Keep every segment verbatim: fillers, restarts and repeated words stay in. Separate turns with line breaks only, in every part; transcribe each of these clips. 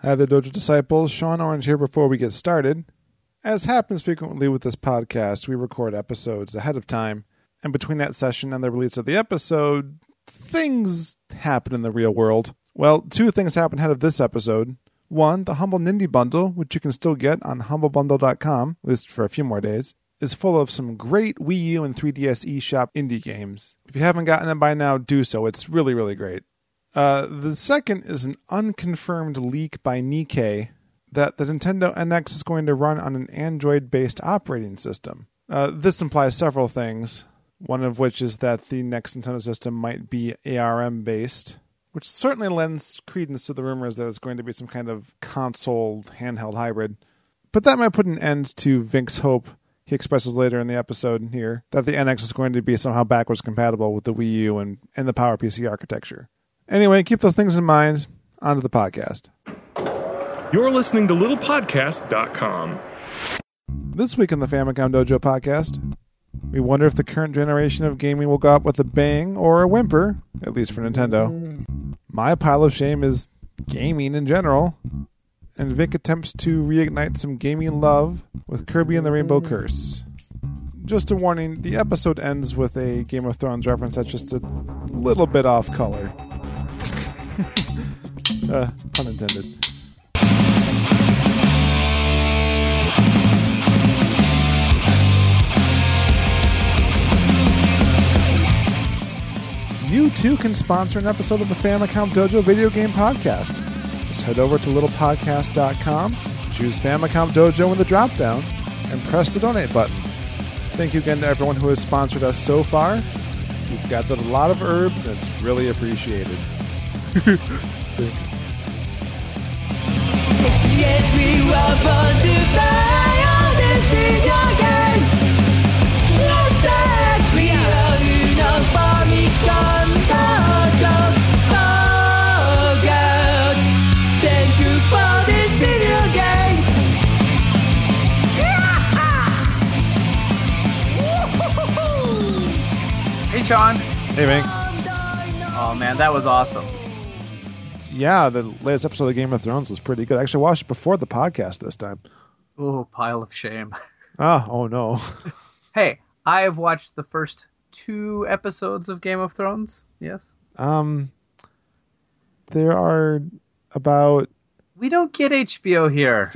Hi there, Dojo Disciples. Sean Orange here before we get started. As happens frequently with this podcast, we record episodes ahead of time, and between that session and the release of the episode, things happen in the real world. Well, two things happen ahead of this episode. One, the Humble Nindy Bundle, which you can still get on humble bundle dot com, at least for a few more days, is full of some great Wii U and three D S eShop indie games. If you haven't gotten it by now, do so. It's really, really great. Uh, the second is an unconfirmed leak by Nikkei that the Nintendo N X is going to run on an Android-based operating system. Uh, this implies several things, one of which is that the next Nintendo system might be A R M-based, which certainly lends credence to the rumors that it's going to be some kind of console handheld hybrid. But that might put an end to Vink's hope, he expresses later in the episode here, that the N X is going to be somehow backwards compatible with the Wii U and, and the PowerPC architecture. Anyway, keep those things in mind. On to the podcast.
You're listening to little podcast dot com.
This week on the Famicom Dojo podcast, we wonder if the current generation of gaming will go out with a bang or a whimper, at least for Nintendo. My pile of shame is gaming in general, and Vink attempts to reignite some gaming love with Kirby and the Rainbow Curse. Just a warning, the episode ends with a Game of Thrones reference that's just a little bit off color. uh, pun intended. You too can sponsor an episode of the Famicom Dojo video game podcast. Just head over to little podcast dot com, choose Famicom Dojo in the drop-down, and press the donate button. Thank you again to everyone who has sponsored us so far. We've got a lot of herbs, and it's really appreciated.
Yes, we were born to play all these video games. Let's say we are Uno Famicom Dojo. Oh God, thank you for these video games.
Hey, Sean.
Hey, Vink.
Oh, man, that was awesome.
Yeah, the latest episode of Game of Thrones was pretty good. Actually, I watched it before the podcast this time.
Oh, pile of shame.
Ah, oh no.
Hey, I have watched the first two episodes of Game of Thrones. Yes.
Um, there are about
We don't get H B O here.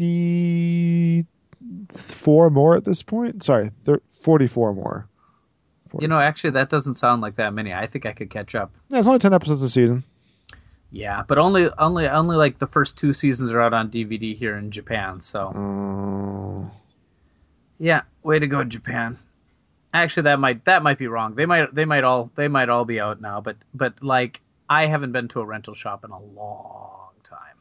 fifty-four more at this point. Sorry, thir- forty-four more.
You know, actually, that doesn't sound like that many. I think I could catch up.
Yeah, it's only ten episodes a season.
Yeah, but only, only, only like the first two seasons are out on D V D here in Japan. So,
Oh.
yeah, way to go, Japan. Actually, that might that might be wrong. They might they might all they might all be out now. But but like I haven't been to a rental shop in a long time.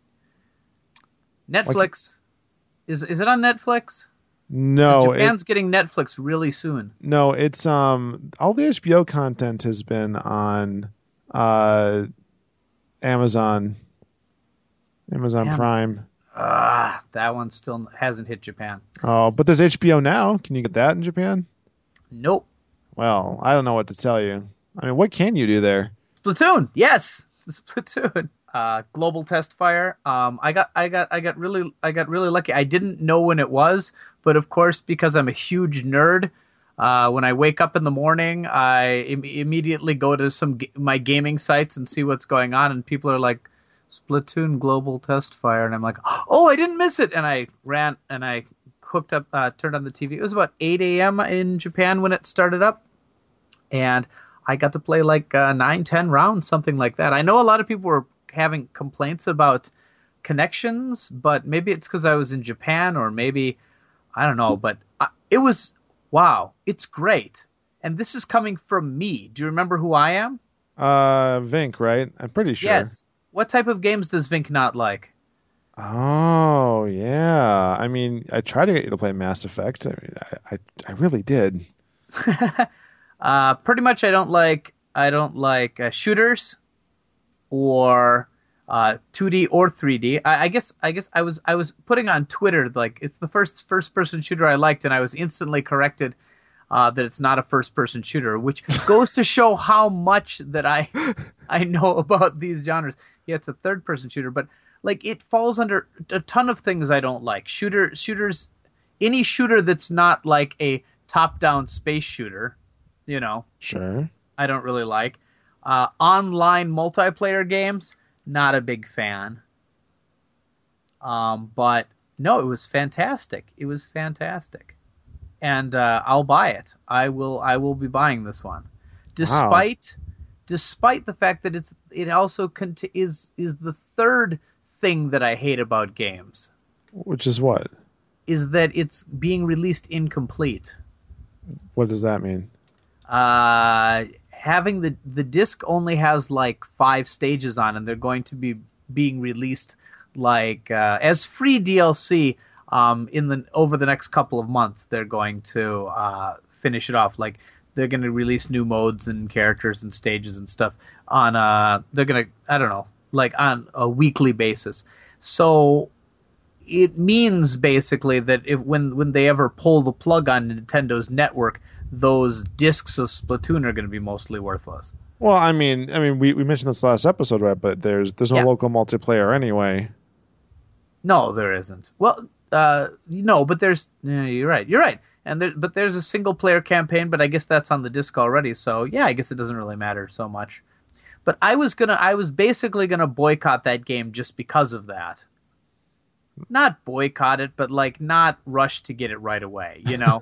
Netflix is is it on Netflix?
No,
Japan's
it,
getting Netflix really soon.
no, it's um all the H B O content has been on uh Amazon, Amazon
Damn.
Prime.
Ah, that one still hasn't hit Japan.
Oh, but there's H B O now. Can you get that in Japan?
Nope.
Well, I don't know what to tell you. I mean, what can you do there?
Splatoon, yes, Splatoon. Uh, Global Test Fire. Um, I got, I got, I got really, I got really lucky. I didn't know when it was, but of course, because I'm a huge nerd, uh, when I wake up in the morning, I Im- immediately go to some g- my gaming sites and see what's going on, and people are like, Splatoon Global Test Fire, and I'm like, oh, I didn't miss it, and I ran and I hooked up, uh, turned on the T V. It was about eight a.m. in Japan when it started up, and I got to play like uh, nine, ten rounds, something like that. I know a lot of people were having complaints about connections, but maybe it's because I was in Japan, or maybe, I don't know, but I, it was, wow, it's great. And this is coming from me. Do you remember who I am?
Uh, Vink, right? I'm pretty sure.
Yes. What type of games does Vink not like?
Oh, yeah. I mean, I tried to get you to play Mass Effect. I mean, I, I, I really did.
uh, pretty much I don't like, I don't like uh, shooters or uh, two D or three D. I, I guess I guess I was I was putting on Twitter like it's the first first person shooter I liked, and I was instantly corrected uh, that it's not a first person shooter, which goes to show how much that I I know about these genres. Yeah, it's a third person shooter, but like it falls under a ton of things I don't like. Shooter shooters, any shooter that's not like a top-down space shooter, you know,
Sure.
I don't really like. Uh, online multiplayer games, not a big fan. Um, but no, it was fantastic. It was fantastic, and uh, I'll buy it. I will. I will be buying this one, despite, despite the fact that it's it also cont- is is the third thing that I hate about games.
Which is what?
Is that it's being released incomplete.
What does that mean?
Uh, having the the disc only has like five stages on, and they're going to be being released like uh, as free D L C um, in the over the next couple of months. They're going to uh, finish it off. Like they're going to release new modes and characters and stages and stuff on. Uh, they're going to I don't know like on a weekly basis. So it means basically that if when when they ever pull the plug on Nintendo's network, those discs of Splatoon are going to be mostly worthless.
Well, I mean, I mean, we, we mentioned this last episode, right? But there's there's no
Yeah.
local multiplayer anyway.
No, there isn't. Well, uh, no, but there's. Yeah, you're right. You're right. And there, but there's a single player campaign. But I guess that's on the disc already. So yeah, I guess it doesn't really matter so much. But I was gonna. I was basically gonna boycott that game just because of that. Not boycott it, but like not rush to get it right away. You know.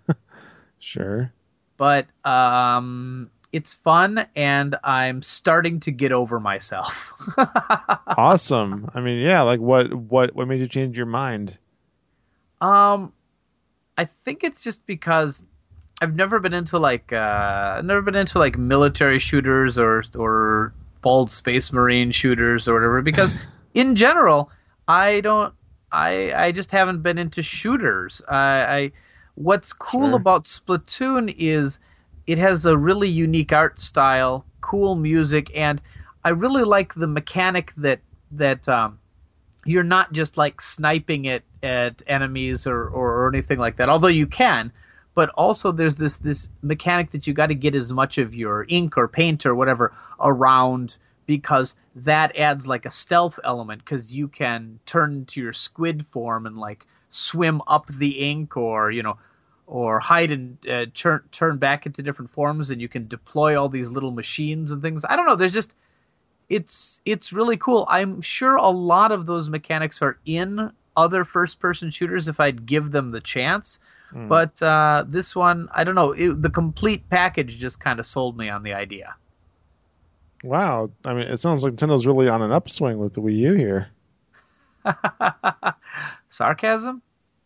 Sure.
But um, it's fun, and I'm starting to get over myself.
Awesome. I mean, yeah. Like, what what what made you change your mind?
Um, I think it's just because I've never been into like uh, I've never been into like military shooters or or bold space marine shooters or whatever. Because in general, I don't. I I just haven't been into shooters. I. I What's cool
Sure.
about Splatoon is it has a really unique art style, cool music, and I really like the mechanic that that um, you're not just like sniping it at enemies or, or, or anything like that. Although you can, but also there's this this mechanic that you got to get as much of your ink or paint or whatever around, because that adds like a stealth element, because you can turn into your squid form and like swim up the ink, or you know, or hide and uh, turn turn back into different forms, and you can deploy all these little machines and things. I don't know. There's just it's it's really cool. I'm sure a lot of those mechanics are in other first person shooters if I'd give them the chance.
Mm.
But uh, this one, I don't know. It, the complete package just kind of sold me on the idea.
Wow. I mean, it sounds like Nintendo's really on an upswing with the Wii U here.
Sarcasm?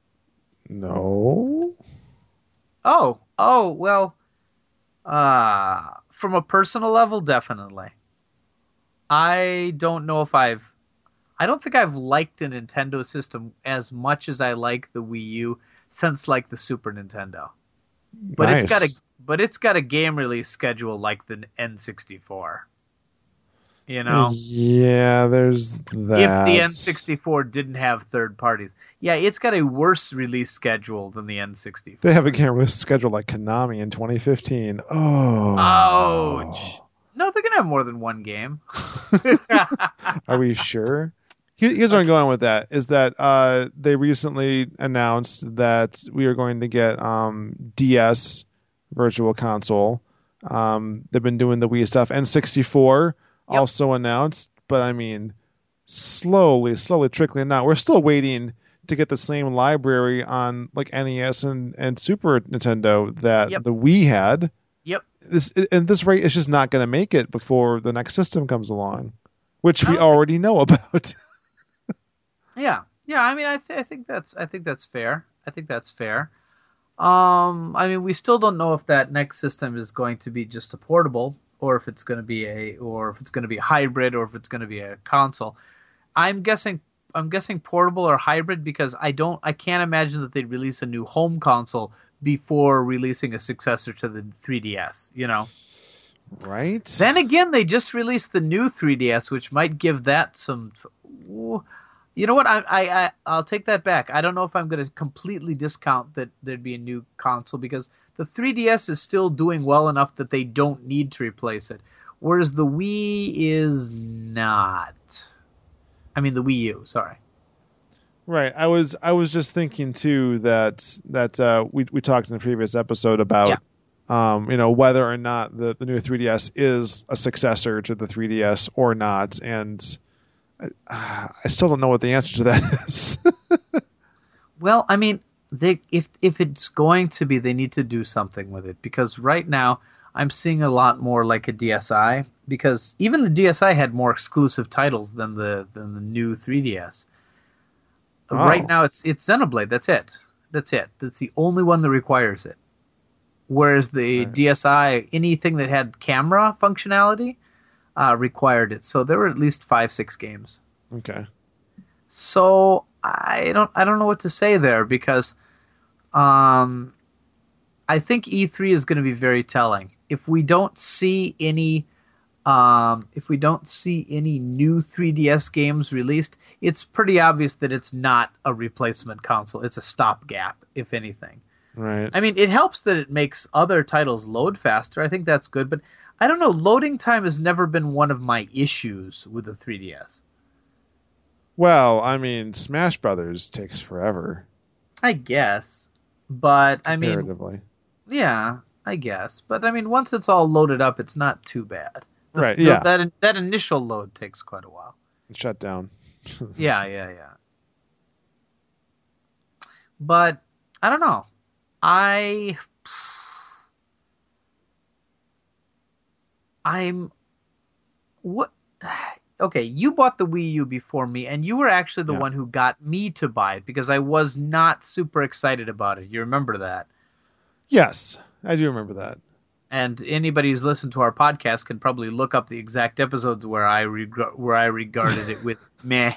No.
Oh, oh, well, uh, from a personal level, definitely. I don't know if I've, I don't think I've liked a Nintendo system as much as I like the Wii U since like the Super Nintendo. But
Nice.
it's got a, but it's got a game release schedule like the N sixty-four. You know?
Yeah, there's that.
If the N sixty-four didn't have third parties. Yeah, it's got a worse release schedule than the N sixty-four.
They have a game release schedule like Konami in twenty fifteen. Oh.
Ouch. No, they're going to have more than one game.
Are we sure? Here- Here's where I'm going with that, is that uh, they recently announced that we are going to get um, D S Virtual Console. Um, they've been doing the Wii stuff. N sixty-four
Yep.
also announced, but I mean, slowly, slowly trickling out. We're still waiting to get the same library on like N E S and, and Super Nintendo that
Yep.
the Wii had.
Yep.
This and this rate is just not going to make it before the next system comes along, which we
I don't
already know about.
Yeah, yeah. I mean, I, th- I think that's I think that's fair. I think that's fair. Um, I mean, we still don't know if that next system is going to be just a portable, or if it's going to be a, or if it's going to be a hybrid, or if it's going to be a console. I'm guessing. I'm guessing portable or hybrid, because I don't. I can't imagine that they'd release a new home console before releasing a successor to the three D S. You know.
Right?
Then again, they just released the new three D S, which might give that some. You know what? I, I, I I'll take that back. I don't know if I'm going to completely discount that there'd be a new console, because the three D S is still doing well enough that they don't need to replace it, whereas the Wii is not. I mean the Wii U. Sorry.
Right. I was I was just thinking too that that uh, we we talked in the previous episode about um, you know whether or not the, the new three D S is a successor to the three D S or not, and I, I still don't know what the answer to that is.
Well, I mean, they if if it's going to be, they need to do something with it, because right now I'm seeing a lot more like a D S i, because even the D S i had more exclusive titles than the than the new three D S.
Oh.
Right now it's it's Xenoblade. That's it. That's it. That's the only one that requires it. Whereas the
Right.
D S i, anything that had camera functionality, uh, required it. So there were at least five, six games.
Okay.
So I don't I don't know what to say there, because um, I think E three is going to be very telling. If we don't see any um, if we don't see any new three D S games released, it's pretty obvious that it's not a replacement console. It's a stopgap, if anything.
Right.
I mean, it helps that it makes other titles load faster. I think that's good, but I don't know. Loading time has never been one of my issues with the three D S.
Well, I mean, Smash Brothers takes forever.
I guess, but I mean,
Comparatively.
yeah, I guess, but I mean, once it's all loaded up, it's not too bad. The-
Right,
the-
yeah.
That that initial load takes quite a while.
Shut down.
Yeah, yeah, yeah. But I don't know. I I'm what okay, you bought the Wii U before me, and you were actually the
Yeah.
one who got me to buy it, because I was not super excited about it. You remember that?
Yes, I do remember that.
And anybody who's listened to our podcast can probably look up the exact episodes where I reg- where I regarded it with meh.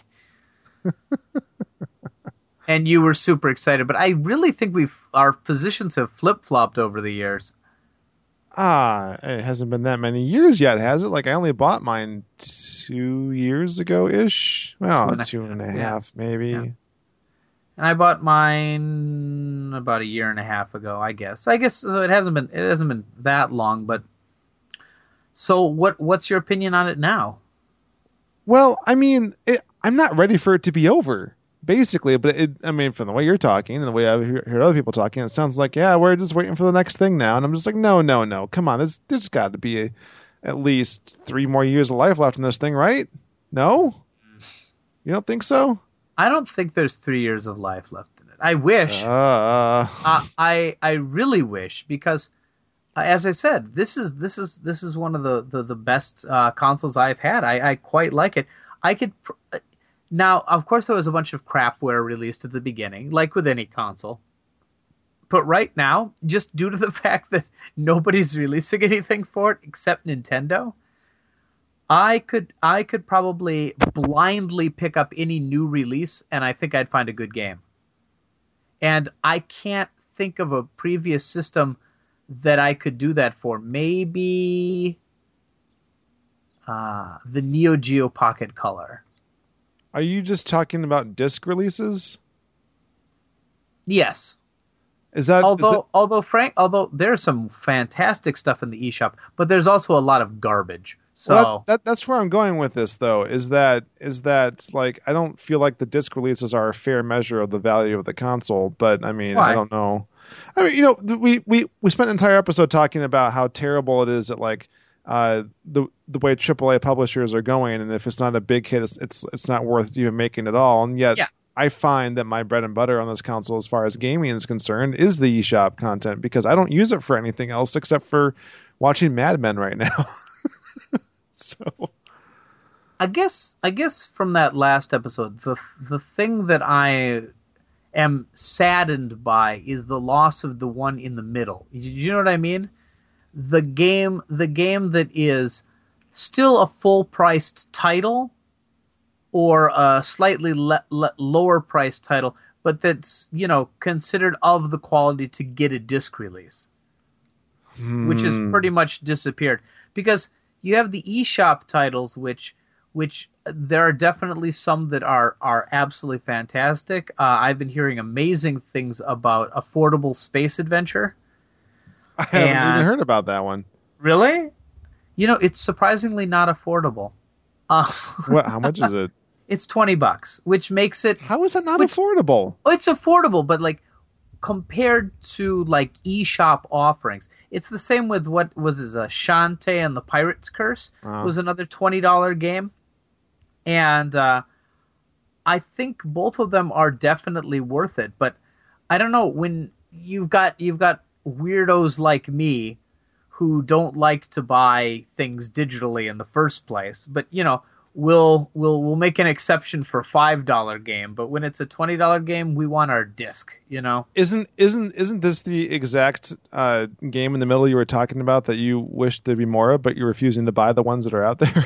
And you were super excited, but I really think we've our positions have flip flopped over the years.
Ah, it hasn't been that many years yet, has it? Like, I only bought mine two years ago-ish. Well,
Two and a-
two and a
yeah.
half, maybe.
Yeah. And I bought mine about a year and a half ago, I guess. I guess uh, it hasn't been it hasn't been that long, but so what? What's your opinion on it now?
Well, I mean, it, I'm not ready for it to be over, basically. But it, I mean, from the way you're talking and the way I've heard other people talking, it sounds like, yeah, we're just waiting for the next thing now. And I'm just like, no, no, no, come on, there's there's got to be a, at least three more years of life left in this thing, right? No, you don't think so?
I don't think there's three years of life left in it. I wish.
Uh,
Uh, I I really wish, because, uh, as I said, this is this is this is one of the the, the best uh, consoles I've had. I, I quite like it. I could pr- now, of course, there was a bunch of crapware released at the beginning, like with any console. But right now, just due to the fact that nobody's releasing anything for it except Nintendo, I could I could probably blindly pick up any new release, and I think I'd find a good game. And I can't think of a previous system that I could do that for. Maybe uh, the Neo Geo Pocket Color.
are you just talking about disc releases?
Yes.
Is that,
Although,
is that
although Frank, although there's some fantastic stuff in the eShop, but there's also a lot of garbage. So
well, that, that that's where I'm going with this, though. Is that is that like I don't feel like the disc releases are a fair measure of the value of the console, but I mean
Why?
I don't know. I mean, you know, th- we we we spent an entire episode talking about how terrible it is at like uh, the the way triple A publishers are going, and if it's not a big hit, it's it's, it's not worth even making at all. And yet,
Yeah.
I find that my bread and butter on this console, as far as gaming is concerned, is the eShop content, because I don't use it for anything else except for watching Mad Men right now. So
I guess I guess from that last episode, the the thing that I am saddened by is the loss of the one in the middle. You- You know what I mean? The game, the game that is still a full-priced title, or a slightly le- le- lower-priced title, but that's, you know, considered of the quality to get a disc release, which has pretty much disappeared. Because you have the eShop titles, which which there are definitely some that are are absolutely fantastic. Uh, I've been hearing amazing things about Affordable Space Adventure.
I haven't
And-
even heard about that one.
Really? You know, it's surprisingly not affordable. Uh,
What? How much is it?
It's twenty bucks, which makes it
How is that not
Which-
affordable?
it's affordable, but like compared to like eShop offerings, it's the same with what was this, uh, Shantae and the Pirate's Curse
Uh.
was another twenty dollars game. And uh, I think both of them are definitely worth it, but I don't know, when you've got you've got weirdos like me who don't like to buy things digitally in the first place, but you know, we'll we'll we'll make an exception for a five dollar game, but when it's a twenty dollar game, we want our disc, you know.
Isn't isn't isn't this the exact uh, game in the middle you were talking about that you wish there'd be more of, but you're refusing to buy the ones that are out there?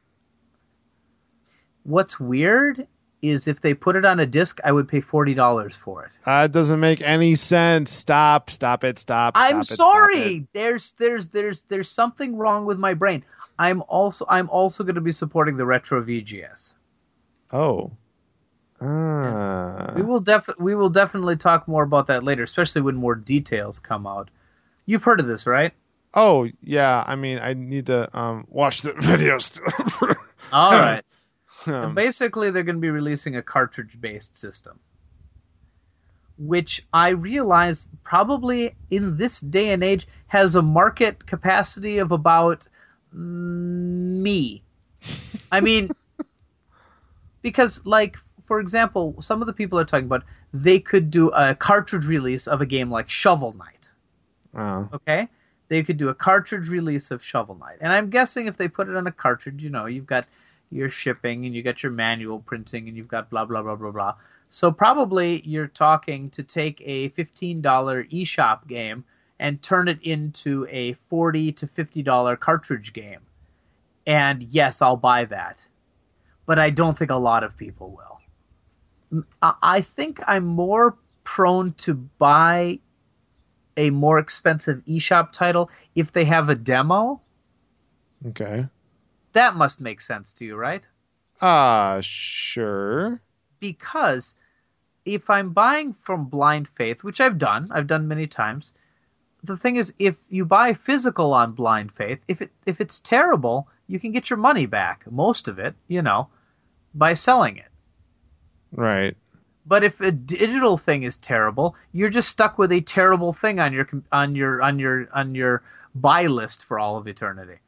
What's weird is if they put it on a disc, I would pay forty dollars for it.
Uh, it doesn't make any sense. Stop! Stop it! Stop!
I'm
stop it, stop
sorry.
it.
There's there's there's there's something wrong with my brain. I'm also I'm also going to be supporting the Retro V G S.
Oh. Ah.
We will def we will definitely talk more about that later, especially when more details come out. You've heard of this, right?
Oh yeah. I mean, I need to um watch the videos.
All right.
Um,
Basically, they're going to be releasing a cartridge-based system, which I realize probably in this day and age has a market capacity of about mm, me. I mean, because, like, for example, some of the people are talking about they could do a cartridge release of a game like Shovel Knight.
oh.
Okay? They could do a cartridge release of Shovel Knight. And I'm guessing if they put it on a cartridge, you know, you've got your shipping and you got your manual printing and you've got blah, blah, blah, blah, blah. So probably you're talking to take a fifteen dollars eShop game and turn it into a forty to fifty dollars cartridge game. And yes, I'll buy that. But I don't think a lot of people will. I I think I'm more prone to buy a more expensive eShop title if they have a demo.
Okay.
That must make sense to you, right?
Ah, sure.
Because if I'm buying from Blind Faith, which I've done, I've done many times, the thing is, if you buy physical on Blind Faith, if it if it's terrible, you can get your money back, most of it, you know, by selling it.
Right.
But if a digital thing is terrible, you're just stuck with a terrible thing on your on your on your on your buy list for all of eternity.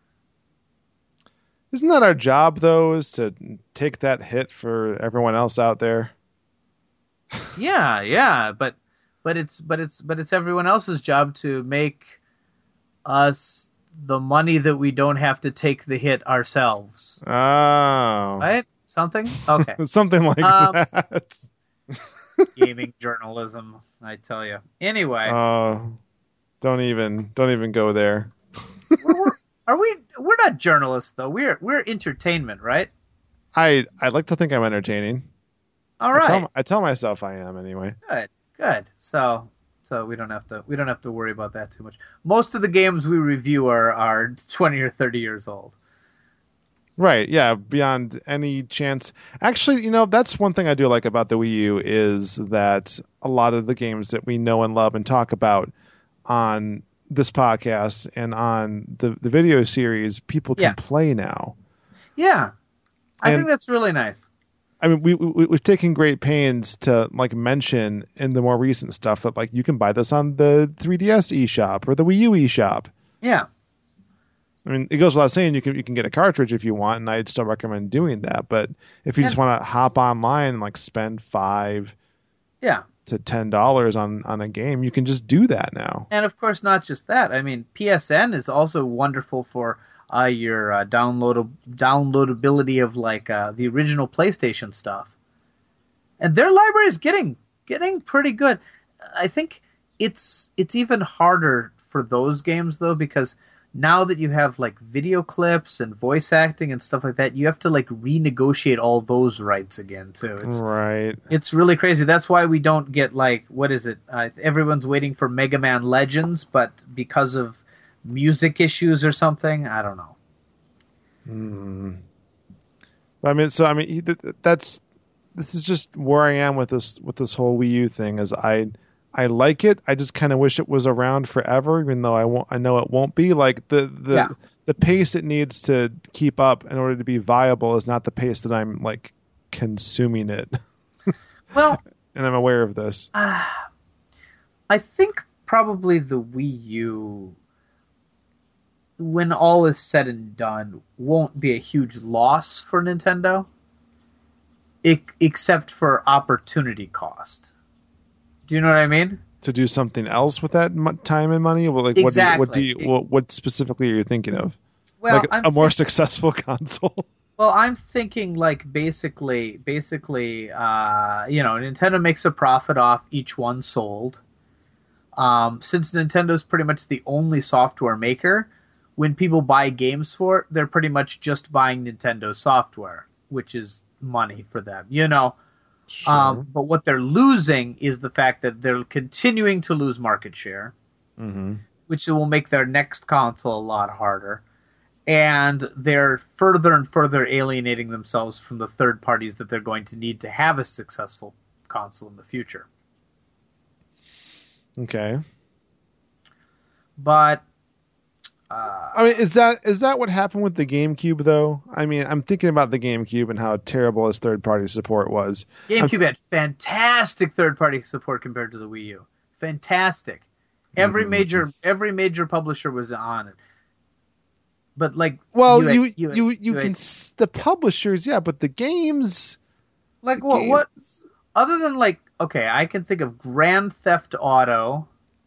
Isn't that our job, though, is to take that hit for everyone else out there?
Yeah, yeah, but but it's but it's but it's everyone else's job to make us the money that we don't have to take the hit ourselves.
Oh.
Right? Something? Okay.
Something like
Um,
that.
Gaming journalism, I tell you. Anyway,
Oh, don't even don't even go there.
we're, we're, are we we're not journalists though. We're we're entertainment, right?
I I like to think I'm entertaining.
All
I
right.
tell, I tell myself I am anyway.
Good. Good. So so we don't have to we don't have to worry about that too much. Most of the games we review are are twenty or thirty years old.
Right, yeah, beyond any chance. Actually, you know, that's one thing I do like about the Wii U is that a lot of the games that we know and love and talk about on this podcast and on the, the video series, people can
Yeah.
play now.
Yeah. I
And-
think that's really nice.
I mean, we, we we've taken great pains to like mention in the more recent stuff that like you can buy this on the three D S eShop or the Wii U eShop.
Yeah.
I mean, it goes without saying you can you can get a cartridge if you want, and I'd still recommend doing that. But if you just
And-
want to hop online and like spend five
Yeah.
to ten dollars on on a game, you can just do that now.
And of course, not just that. I mean, P S N is also wonderful for uh, your uh, download downloadability of like uh, the original PlayStation stuff. And their library is getting getting pretty good. I think it's it's even harder for those games though, because now that you have like video clips and voice acting and stuff like that, you have to like renegotiate all those rights again too. It's
Right.
It's really crazy. That's why we don't get like, what is it? Uh, everyone's waiting for Mega Man Legends, but because of music issues or something, I don't know.
I mean, so I mean, he- th- that's this is just where I am with this with this whole Wii U thing. Is I I like it. I just kind of wish it was around forever, even though I won't. I know it won't be. Like the the
Yeah.
the pace it needs to keep up in order to be viable is not the pace that I'm like consuming it.
Well,
and I'm aware of this.
Uh, I think probably the Wii U, when all is said and done, won't be a huge loss for Nintendo, e- except for opportunity cost. Do you know what I mean?
To do something else with that mo- time and money? Well, like,
Exactly.
What do you, what, do you, what, what specifically are you thinking of?
Well,
like a,
I'm
a more
think-
successful console?
Well, I'm thinking like basically, basically, uh, you know, Nintendo makes a profit off each one sold. Um, since Nintendo's pretty much the only software maker, when people buy games for it, they're pretty much just buying Nintendo software, which is money for them, you know.
Sure.
Um, but what they're losing is the fact that they're continuing to lose market share,
Mm-hmm.
which will make their next console a lot harder. And they're further and further alienating themselves from the third parties that they're going to need to have a successful console in the future.
Okay.
But uh,
I mean, is that is that what happened with the GameCube, though? I mean, I'm thinking about the GameCube and how terrible its third-party support was.
GameCube had fantastic third-party support compared to the Wii U. Fantastic. Every
Mhm.
major every major publisher was on it. But like,
Well,
had-
you
had-
you you,
had-
can s- the publishers, yeah, but the games,
like
the
what what
games-
other than like, okay, I can think of Grand Theft Auto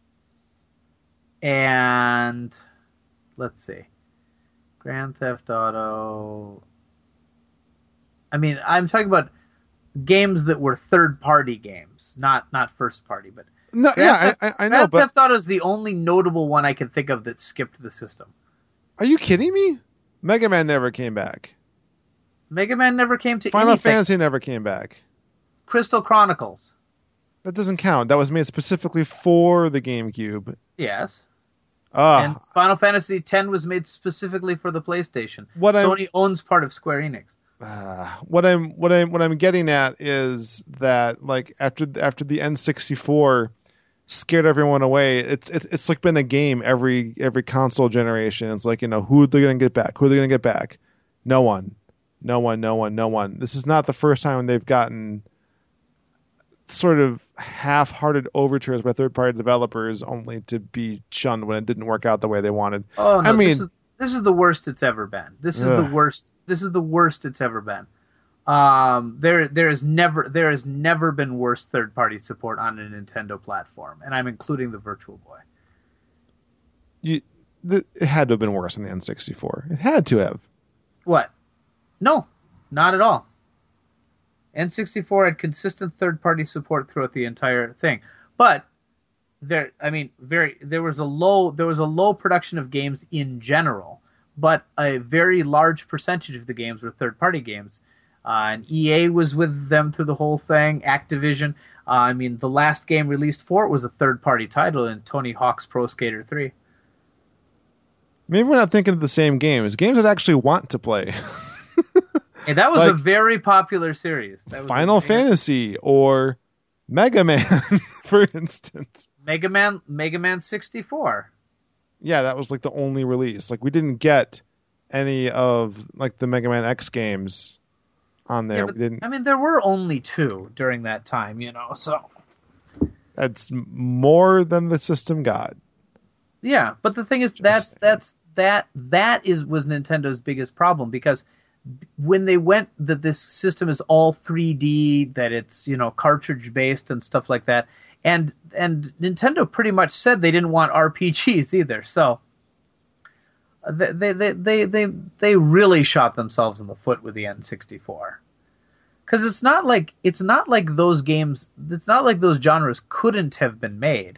and let's see. Grand Theft Auto. I mean, I'm talking about games that were third-party games, not not first-party, but
No,
Grand
yeah,
Theft-
I, I I know,
Grand
but
Theft Auto is the only notable one I can think of that skipped the system.
are you kidding me? Mega Man never came back.
Mega Man never came to
Final
anything.
Fantasy never came back.
Crystal Chronicles.
That doesn't count. That was made specifically for the GameCube.
Yes.
Ah,
And Final Fantasy X was made specifically for the PlayStation.
What I'm-
Sony owns part of Square Enix.
ah, what I'm what I'm what I'm getting at is that like after after the N sixty-four scared everyone away, it's it's it's like been a game every every console generation. It's like, you know, who they're gonna get back, who they're gonna get back. No one, no one, no one, no one. This is not the first time they've gotten sort of half-hearted overtures by third-party developers only to be shunned when it didn't work out the way they wanted.
Oh no!
I mean-
this is, this is the worst it's ever been. This is
Ugh.
the worst. This is the worst it's ever been. Um, there, there is never, there has never been worse third-party support on a Nintendo platform, and I'm including the Virtual Boy.
You, the, it had to have been worse than the N sixty-four. It had to have.
What? No, not at all. N sixty-four had consistent third-party support throughout the entire thing, but there, I mean, very there was a low there was a low production of games in general, but a very large percentage of the games were third-party games. Uh, and E A was with them through the whole thing. Activision. Uh, I mean, the last game released for it was a third-party title in Tony Hawk's Pro Skater three.
Maybe we're not thinking of the same games. Games that actually want to play.
And that was a
Like
very popular series. That was a
Final
very-
Fantasy or Mega Man, for instance.
Mega Man, Mega Man sixty-four.
Yeah, that was like the only release. Like we didn't get any of like the Mega Man X games on there.
Yeah,
we
but,
didn't.
I mean, there were only two during that time, you know. So
That's more than the system got.
yeah, but the thing is, that's
saying.
that's that that is was Nintendo's biggest problem, because when they went that this system is all three D, that it's, you know, cartridge based and stuff like that, and and Nintendo pretty much said they didn't want R P Gs either. So they they they they they, they really shot themselves in the foot with the N sixty-four. Because it's not like it's not like those games. It's not like those genres couldn't have been made.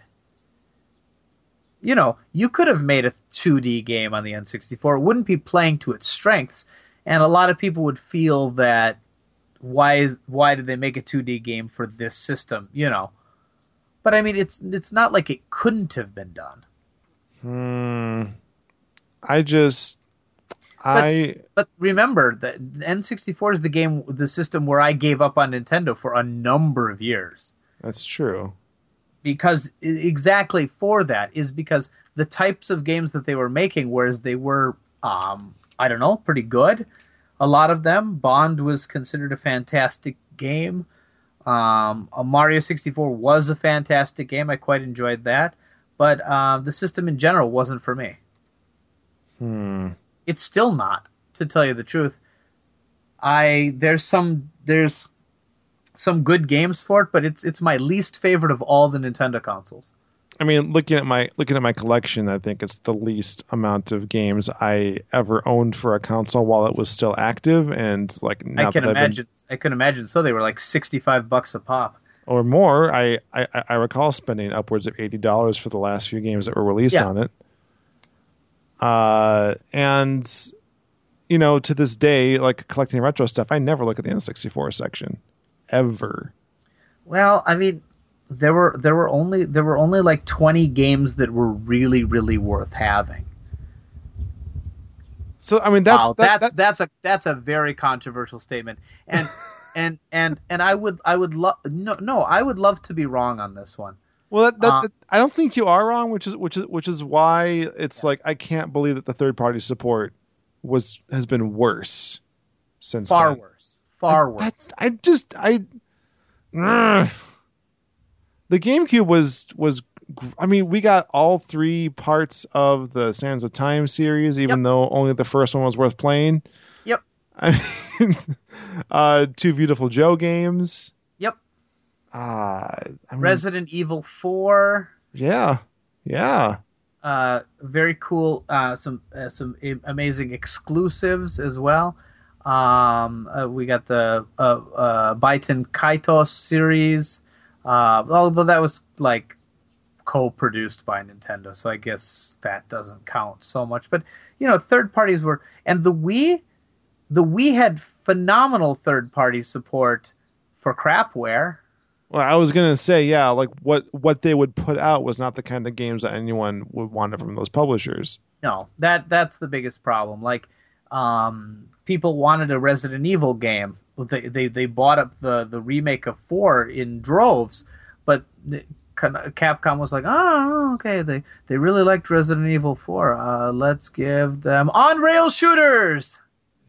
You know, you could have made a two D game on the N sixty-four. It wouldn't be playing to its strengths, and a lot of people would feel that why is why did they make a two D game for this system? You know, but I mean, it's it's not like it couldn't have been done.
Hmm. I just. I.
But remember that the N sixty-four is the game, the system where I gave up on Nintendo for a number of years.
That's true.
Because exactly for that is because the types of games that they were making, whereas they were, um, I don't know, pretty good, a lot of them. Bond was considered a fantastic game. Um, a Mario sixty-four was a fantastic game. I quite enjoyed that. But uh, the system in general wasn't for me.
Hmm.
It's still not, to tell you the truth. I there's some there's some good games for it, but it's it's my least favorite of all the Nintendo consoles.
I mean, looking at my looking at my collection, I think it's the least amount of games I ever owned for a console while it was still active, and like now
I can
that I've
imagine.
been,
I can imagine. So they were like sixty-five bucks a pop.
or more. I, I I recall spending upwards of eighty dollars for the last few games that were released
Yeah.
on it. Uh, and you know, to this day, like collecting retro stuff, I never look at the N sixty-four section, ever.
Well, I mean, there were there were only there were only like twenty games that were really really worth having.
So I mean, that's
wow,
that,
that's
that,
that's a that's a very controversial statement, and and and and I would I would love no no I would love to be wrong on this one.
well, that, that,
uh,
that- I don't think you are wrong, which is which is which is why it's like I can't believe that the third party support was has been worse since
Far
then.
worse, far
I,
worse.
that- I just I. Ugh. The GameCube was was. gr- I mean, we got all three parts of the Sands of Time series, even
Yep.
though only the first one was worth playing.
Yep.
I mean, uh, two Beautiful Joe games.
Yep.
Uh, I mean,
Resident Evil four.
yeah, yeah.
Uh, very cool. Uh, some uh, some a- amazing exclusives as well. Um, uh, we got the uh, uh, Baiten Kaitos series. Uh, although that was like co-produced by Nintendo, so I guess that doesn't count so much. But you know, third parties were, and the Wii, the Wii had phenomenal third-party support for crapware.
Well, I was gonna say, yeah, like what what they would put out was not the kind of games that anyone would want from those publishers.
No, that that's the biggest problem. Like, um, people wanted a Resident Evil game. They they, they bought up the, the remake of four in droves, but the- Capcom was like, oh, okay, they they really liked Resident Evil four. Uh, let's give them on-rail shooters.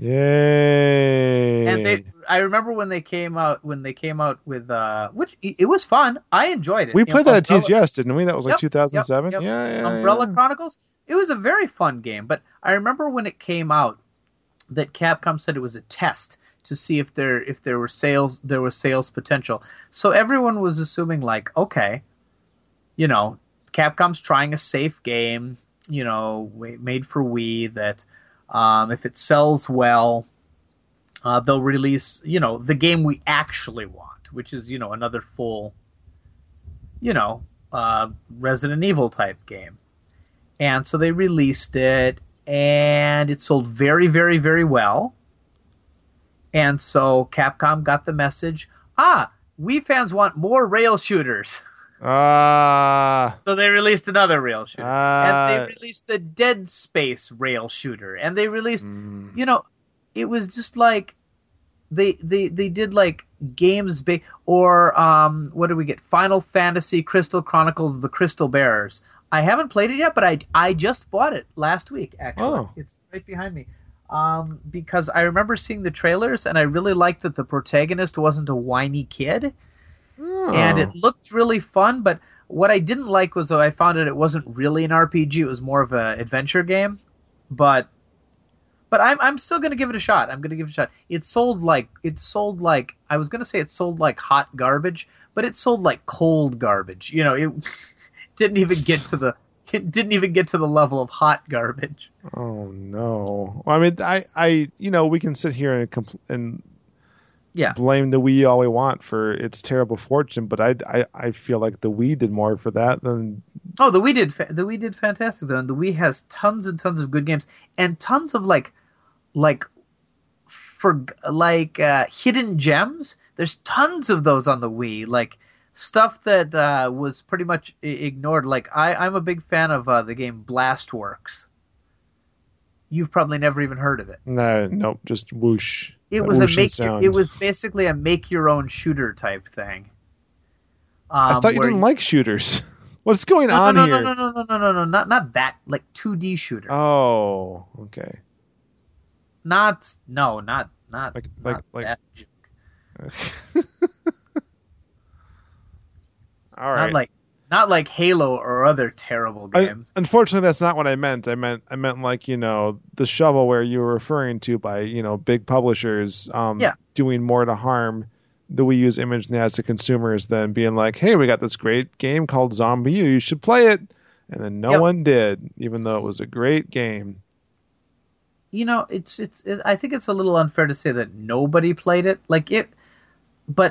Yay!
And they, I remember when they came out when they came out with uh, which it was fun. I enjoyed it.
we
You
played
know,
that at
Umbrella-
T G S, didn't we? That was like
Yep,
two thousand seven.
yep, yep.
Yeah, yeah.
Umbrella
yeah.
Chronicles. It was a very fun game, but I remember when it came out that Capcom said it was a test to see if there if there were sales there was sales potential. So everyone was assuming like, okay, you know, Capcom's trying a safe game, you know, wa- made for Wii that um, if it sells well, uh, they'll release, you know, the game we actually want, which is, you know, another full, you know, uh, Resident Evil type game. And so they released it, and it sold very, very, very well. And so Capcom got the message, ah, Wii fans want more rail shooters.
Ah,
So they released another rail shooter.
Ah.
and they released the Dead Space rail shooter. And they released,
Mm.
you know, it was just like, they they, they did like games, ba- or um, what did we get? Final Fantasy Crystal Chronicles, The Crystal Bearers. I haven't played it yet, but I, I just bought it last week, actually.
Oh.
It's right behind me. Um, because I remember seeing the trailers, and I really liked that the protagonist wasn't a whiny kid.
Oh.
And it looked really fun, but what I didn't like was that I found out it wasn't really an R P G, it was more of an adventure game. But but I'm I'm still gonna give it a shot. I'm gonna give it a shot. It sold like it sold like I was gonna say it sold like hot garbage, but it sold like cold garbage. You know, it didn't even get to the it didn't even get to the level of hot garbage.
Oh no! Well, I mean, I, I, you know, we can sit here and compl- and
Yeah.
blame the Wii all we want for its terrible fortune, but I, I, I feel like the Wii did more for that than.
Oh, the Wii did fa- the Wii did fantastic though, and the Wii has tons and tons of good games and tons of like, like, for like uh, hidden gems. There's tons of those on the Wii, like stuff that uh, was pretty much I- ignored. Like I, I'm a big fan of uh, the game Blastworks. You've probably never even heard of it.
No, nope, just whoosh.
It
That
was a
whooshing
make.
sound.
It was basically a make your own shooter type thing. Um,
I thought you
where
didn't like shooters. What's going
No,
on
no,
here?
no, no, no, no, no, no, no, not not that like two D shooter.
Oh, okay.
not no, not not
Like
not
like like.
that joke.
All right.
Not like not like Halo or other terrible
I,
games.
unfortunately, that's not what I meant. I meant I meant like, you know, the shovelware you were referring to by, you know, big publishers um,
Yeah.
doing more to harm the Wii U's image as to consumers than being like, hey, we got this great game called Zombie U. You should play it. And then no
Yep.
one did, even though it was a great game.
You know, it's it's. It, I think it's a little unfair to say that nobody played it. Like it, but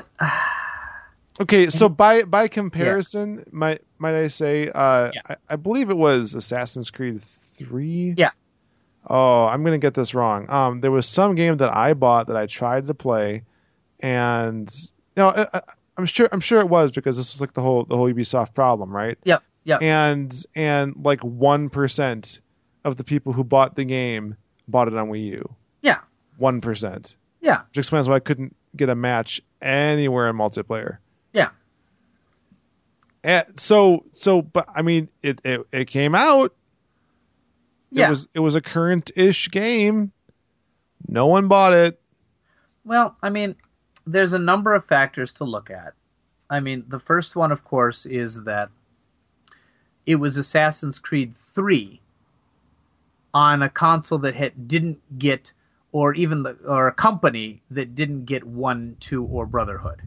Okay, so by by comparison, might might I say, uh,
Yeah.
I, I believe it was Assassin's Creed three.
Yeah.
Oh, I'm gonna get this wrong. Um, there was some game that I bought that I tried to play, and no, I, I, I'm sure I'm sure it was because this was like the whole the whole Ubisoft problem, right?
yep, yep.
And and like one percent of the people who bought the game bought it on Wii U.
Yeah,
One percent,
yeah,
which explains why I couldn't get a match anywhere in multiplayer.
yeah.
And so so but I mean it it, it came out.
Yeah.
It was it was a current-ish game. No one bought it.
Well, I mean, there's a number of factors to look at. I mean, the first one, of course, is that it was Assassin's Creed three on a console that had, didn't get, or even the, or a company that didn't get one, two, or Brotherhood.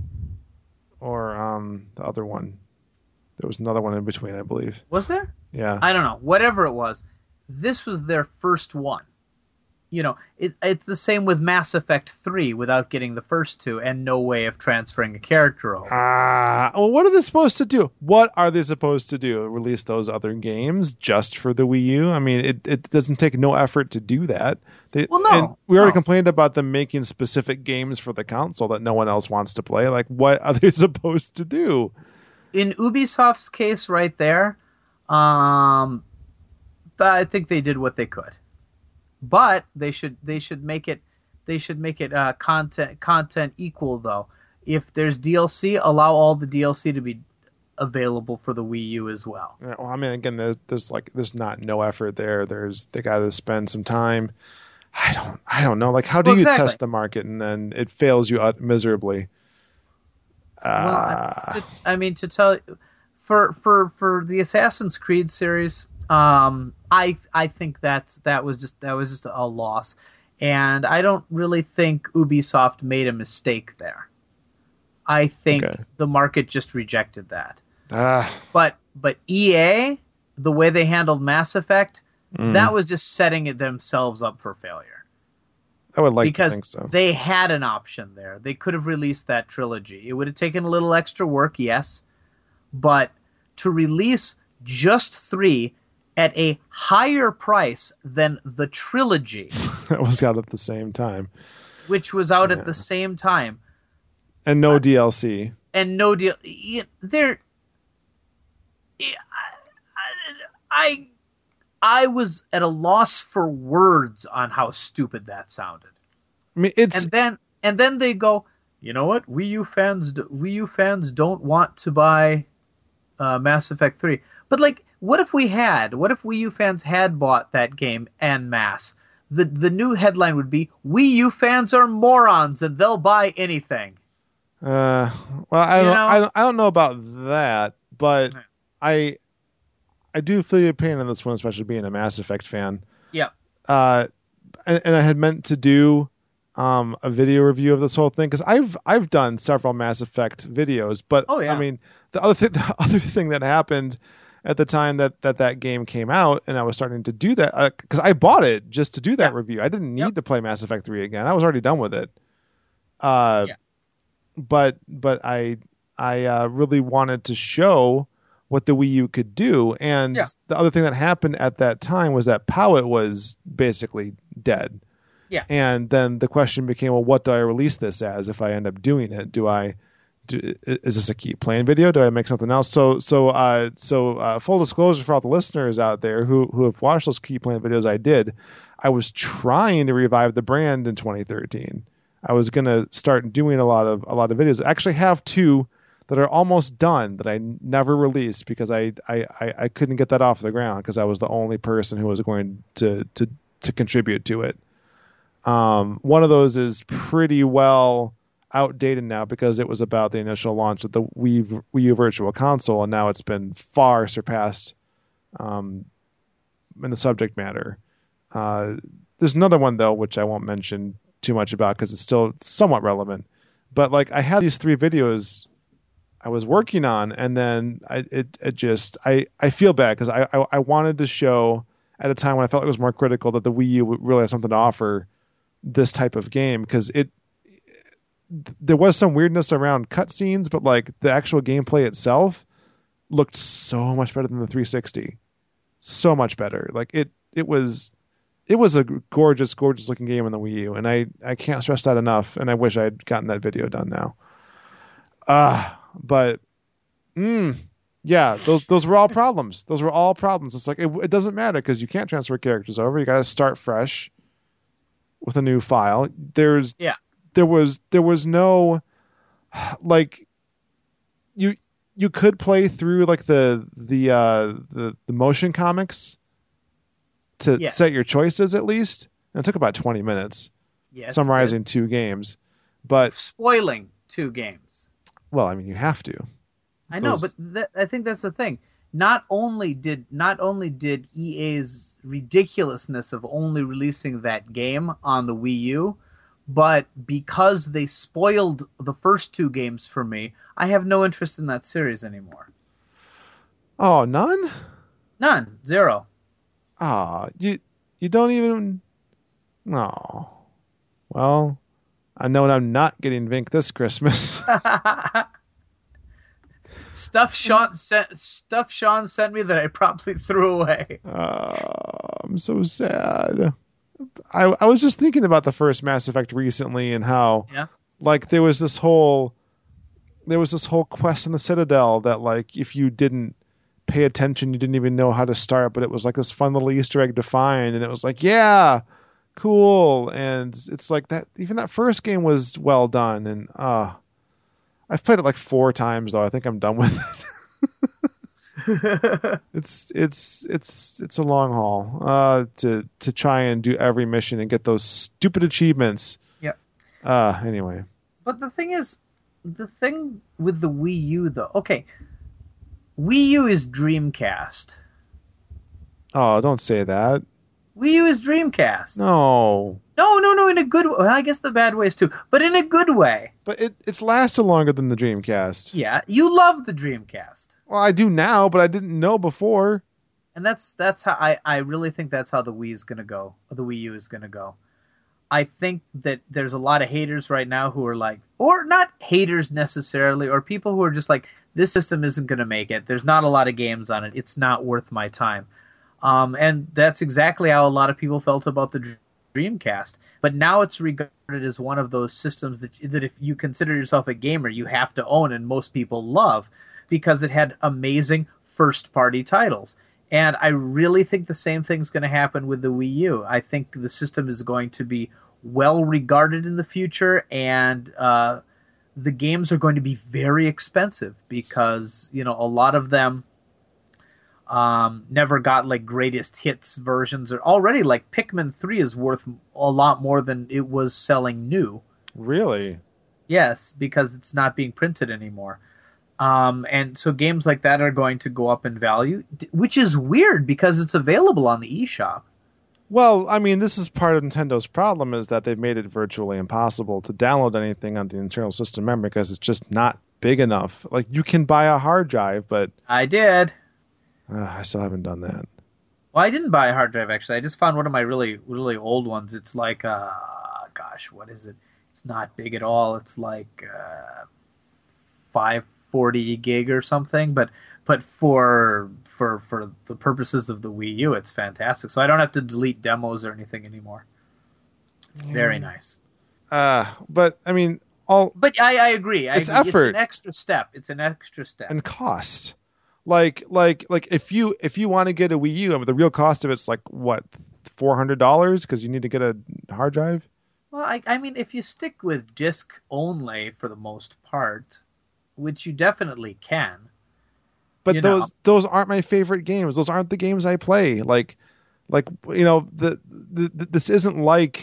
Or um the other one. There was another one in between, I believe.
Was there?
Yeah.
I don't know. Whatever it was, this was their first one. You know, it, it's the same with Mass Effect three without getting the first two and no way of transferring a character over.
Ah, well, what are they supposed to do? What are they supposed to do? Release those other games just for the Wii U? I mean, it, it doesn't take no effort to do that. They,
Well, no,
and we already
no.
complained about them making specific games for the console that no one else wants to play. Like, what are they supposed to do?
In Ubisoft's case right there, um, I think they did what they could. But they should they should make it they should make it uh, content content equal though. If there's D L C, allow all the D L C to be available for the Wii U as well.
Yeah, well, I mean, again, there's, there's like there's not no effort there. There's they got to spend some time. I don't I don't know. Like, how do
Well,
you
exactly.
test the market and then it fails you out miserably?
Well,
Uh,
I, to, I mean, to tell for for for the Assassin's Creed series, um, I I think that that was just that was just a loss, and I don't really think Ubisoft made a mistake there. I think
Okay.
the market just rejected that.
ah,
But but E A, the way they handled Mass Effect,
Mm.
that was just setting it themselves up for failure.
I would like
because
to think so.
they had an option there. They could have released that trilogy. It would have taken a little extra work, yes, but to release just three at a higher price than the trilogy,
That was out at the same time.
which was out
Yeah.
at the same time,
And no D L C.
and no deal. There, I, I was at a loss for words on how stupid that sounded.
I mean, it's
And then, and then they go, you know what? Wii U fans, d- Wii U fans don't want to buy uh, Mass Effect three. But like, what if we had? What if Wii U fans had bought that game en masse? The the new headline would be Wii U fans are morons and they'll buy anything.
uh, well, I
You
don't,
know?
I don't, I don't know about that, but
Yeah.
I, I do feel your pain on this one, especially being a Mass Effect fan.
Yeah.
Uh, and, and I had meant to do um a video review of this whole thing because I've I've done several Mass Effect videos, but
Oh, yeah.
I mean the other thing the other thing that happened at the time that that that game came out and I was starting to do that because I bought it just to do that
Yeah.
review. I didn't need
Yep.
to play Mass Effect three again. I was already done with it. Uh,
Yeah.
but but I I uh, really wanted to show what the Wii U could do, and
Yeah.
the other thing that happened at that time was that Powit was basically dead.
Yeah.
And then the question became, well, what do I release this as if I end up doing it? Do I do, is this a keep playing video? Do I make something else? So so uh so uh, full disclosure for all the listeners out there who who have watched those keep playing videos I did, I was trying to revive the brand in twenty thirteen. I was going to start doing a lot of a lot of videos. I actually have two that are almost done that I never released because I I, I, I couldn't get that off the ground because I was the only person who was going to to to contribute to it. Um, one of those is pretty well outdated now because it was about the initial launch of the Wii, Wii U Virtual Console, and now it's been far surpassed um, in the subject matter. Uh, there's another one, though, which I won't mention too much about because it's still somewhat relevant. But like I had these three videos I was working on, and then I it, it just I, I feel bad because I, I I wanted to show at a time when I felt it was more critical that the Wii U really has something to offer this type of game, because it there was some weirdness around cutscenes, but like the actual gameplay itself looked so much better than the three sixty, so much better. Like it it was it was a gorgeous gorgeous looking game on the Wii U, and I I can't stress that enough. And I wish I had gotten that video done now. Ah. Uh, But, mm, yeah, those those were all problems. Those were all problems. It's like it, it doesn't matter because you can't transfer characters over. You got to start fresh with a new file. There's
Yeah.
There was there was no like you you could play through like the the uh, the the motion comics to
Yeah.
set your choices at least. And it took about twenty minutes
Yes,
summarizing two games, but
spoiling two games.
well, I mean, you have to.
I know,
Those-
but that, I think that's the thing. Not only did not only did E A's ridiculousness of only releasing that game on the Wii U, but because they spoiled the first two games for me, I have no interest in that series anymore.
Oh, none?
None, zero.
Ah, you you don't even. No. Well, I know I'm not getting Vink this Christmas.
Stuff Sean sent stuff Sean sent me that I promptly threw away.
uh, I'm so sad. I I was just thinking about the first Mass Effect recently and how
Yeah.
like there was this whole there was this whole quest in the Citadel that like if you didn't pay attention you didn't even know how to start, but it was like this fun little Easter egg to find, and it was like, yeah, cool. And it's like that even that first game was well done, and uh I've played it like four times though. I think I'm done with it. it's it's it's it's a long haul uh to to try and do every mission and get those stupid achievements.
Yep.
Uh anyway.
But the thing is, the thing with the Wii U though, okay, Wii U is Dreamcast.
Oh, don't say that.
Wii U is Dreamcast.
No.
No, no, no, in a good way. Well, I guess the bad ways too, but in a good way.
But it, it's lasted longer than the Dreamcast.
Yeah, you love the Dreamcast.
Well, I do now, but I didn't know before.
And that's that's how I, I really think that's how the Wii is gonna go. Or the Wii U is gonna go. I think that there's a lot of haters right now who are like, or not haters necessarily, or people who are just like, this system isn't gonna make it. There's not a lot of games on it. It's not worth my time. Um, and that's exactly how a lot of people felt about the Dreamcast. But now it's regarded as one of those systems that that if you consider yourself a gamer, you have to own, and most people love, because it had amazing first-party titles. And I really think the same thing's going to happen with the Wii U. I think the system is going to be well regarded in the future, and uh, the games are going to be very expensive because, you know, a lot of them um, never got like greatest hits versions. Or already, like Pikmin three is worth a lot more than it was selling new.
Really?
Yes, because it's not being printed anymore. Um, and so games like that are going to go up in value, d- which is weird because it's available on the eShop.
Well, I mean, this is part of Nintendo's problem, is that they've made it virtually impossible to download anything on the internal system memory because it's just not big enough. Like, you can buy a hard drive, but
I did.
uh, I still haven't done that.
Well, I didn't buy a hard drive, actually. I just found one of my really, really old ones. It's like, uh, gosh, what is it? It's not big at all. It's like uh, five forty gig or something, but but for for for the purposes of the Wii U, it's fantastic. So I don't have to delete demos or anything anymore. It's very nice.
Uh, but, I mean, all
But I, I agree. I
It's
agree.
effort.
It's an extra step. It's an extra step.
and cost. Like, like, like if you if you want to get a Wii U, I mean, the real cost of it's like, what, four hundred dollars because you need to get a hard drive?
Well, I, I mean, if you stick with disc only for the most part, which you definitely can.
But
You know.
those those aren't my favorite games. Those aren't the games I play. Like, like you know, the, the, the this isn't like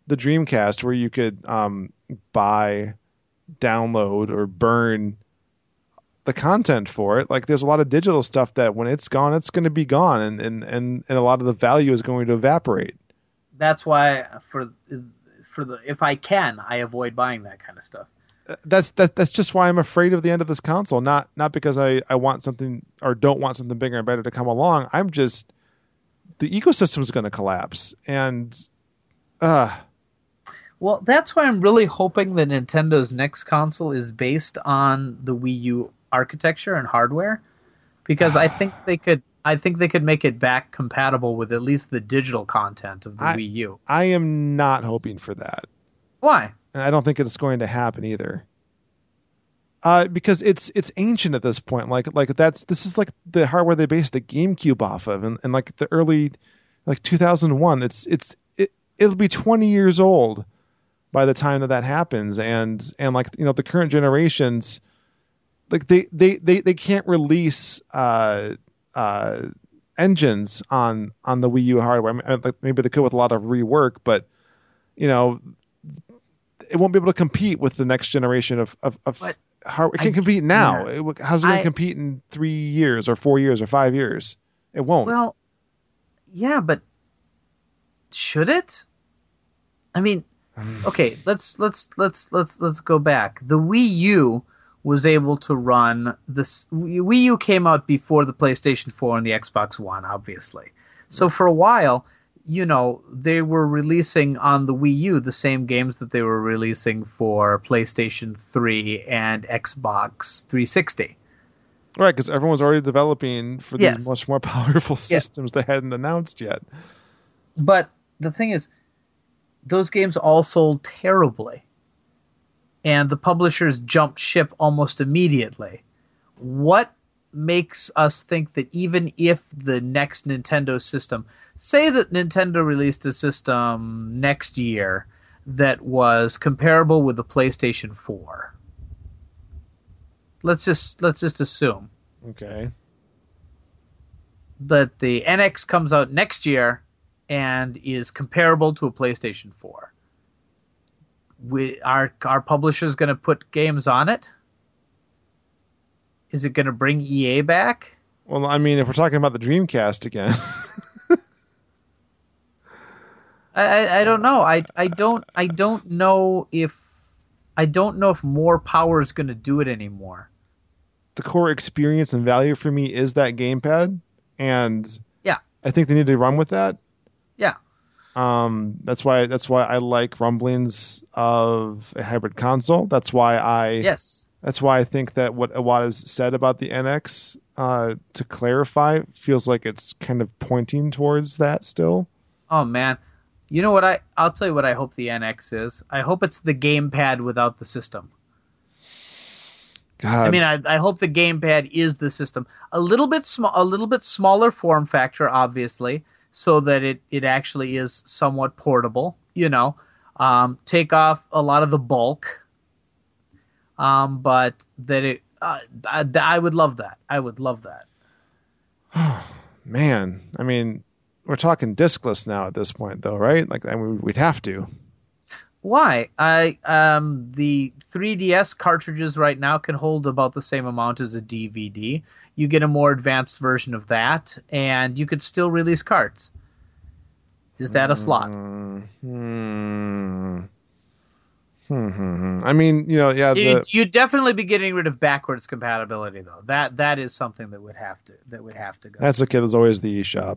the Dreamcast, where you could um, buy, download, or burn the content for it. Like, there's a lot of digital stuff that when it's gone, it's going to be gone, and, and, and, and a lot of the value is going to evaporate.
That's why for for the if I can, I avoid buying that kind of stuff.
That's that, that's just why I'm afraid of the end of this console. Not not because I, I want something or don't want something bigger and better to come along. I'm just the ecosystem is going to collapse, and uh
well, that's why I'm really hoping that Nintendo's next console is based on the Wii U architecture and hardware, because I think they could. I think they could make it back compatible with at least the digital content of the
I,
Wii U.
I am not hoping for that.
Why?
And I don't think it's going to happen either. Uh, because it's it's ancient at this point. Like like that's this is like the hardware they based the GameCube off of, and, and like the early like two thousand one. It's it's it it'll be twenty years old by the time that that happens, and and like you know the current generations, like they they they, they can't release uh uh engines on on the Wii U hardware. I mean, like maybe they could with a lot of rework, but you know it won't be able to compete with the next generation of of, of how it can I, compete now. Yeah. It, how's it going to compete in three years or four years or five years? It won't.
Well, yeah, but should it? I mean, okay, let's let's let's let's let's go back. The Wii U was able to run this. Wii U came out before the PlayStation four and the Xbox One, obviously. So for a while, you know, they were releasing on the Wii U the same games that they were releasing for PlayStation three and Xbox three sixty.
Right, because everyone was already developing for these yes. much more powerful systems yes. they hadn't announced yet.
But the thing is, those games all sold terribly. And the publishers jumped ship almost immediately. What makes us think that even if the next Nintendo system, say that Nintendo released a system next year that was comparable with the PlayStation four. Let's just let's just assume.
Okay.
That the N X comes out next year and is comparable to a PlayStation four. We, are our publishers going to put games on it? Is it going to bring E A back?
Well, I mean, if we're talking about the Dreamcast again,
I, I I don't know. I I don't I don't know if I don't know if more power is going to do it anymore.
The core experience and value for me is that gamepad, and
yeah,
I think they need to run with that.
Yeah.
Um, that's why that's why I like rumblings of a hybrid console. That's why I
yes.
That's why I think that what Iwata's said about the N X, uh, to clarify, feels like it's kind of pointing towards that still.
Oh man, you know what I? I'll tell you what I hope the N X is. I hope it's the gamepad without the system.
God.
I mean, I, I hope the gamepad is the system. A little bit small, a little bit smaller form factor, obviously, so that it, it actually is somewhat portable, you know, um, take off a lot of the bulk, um, but that it, uh, I, I would love that. I would love that.
Man, I mean, we're talking discless now at this point, though, right? Like, I mean, we'd have to.
Why? I um, the three D S cartridges right now can hold about the same amount as a D V D. You get a more advanced version of that, and you could still release carts. Just add a slot.
Mm-hmm. Mm-hmm. I mean, you know, yeah.
You,
the...
You'd definitely be getting rid of backwards compatibility, though. That that is something that would have to that would have to go.
That's okay. There's always the eShop.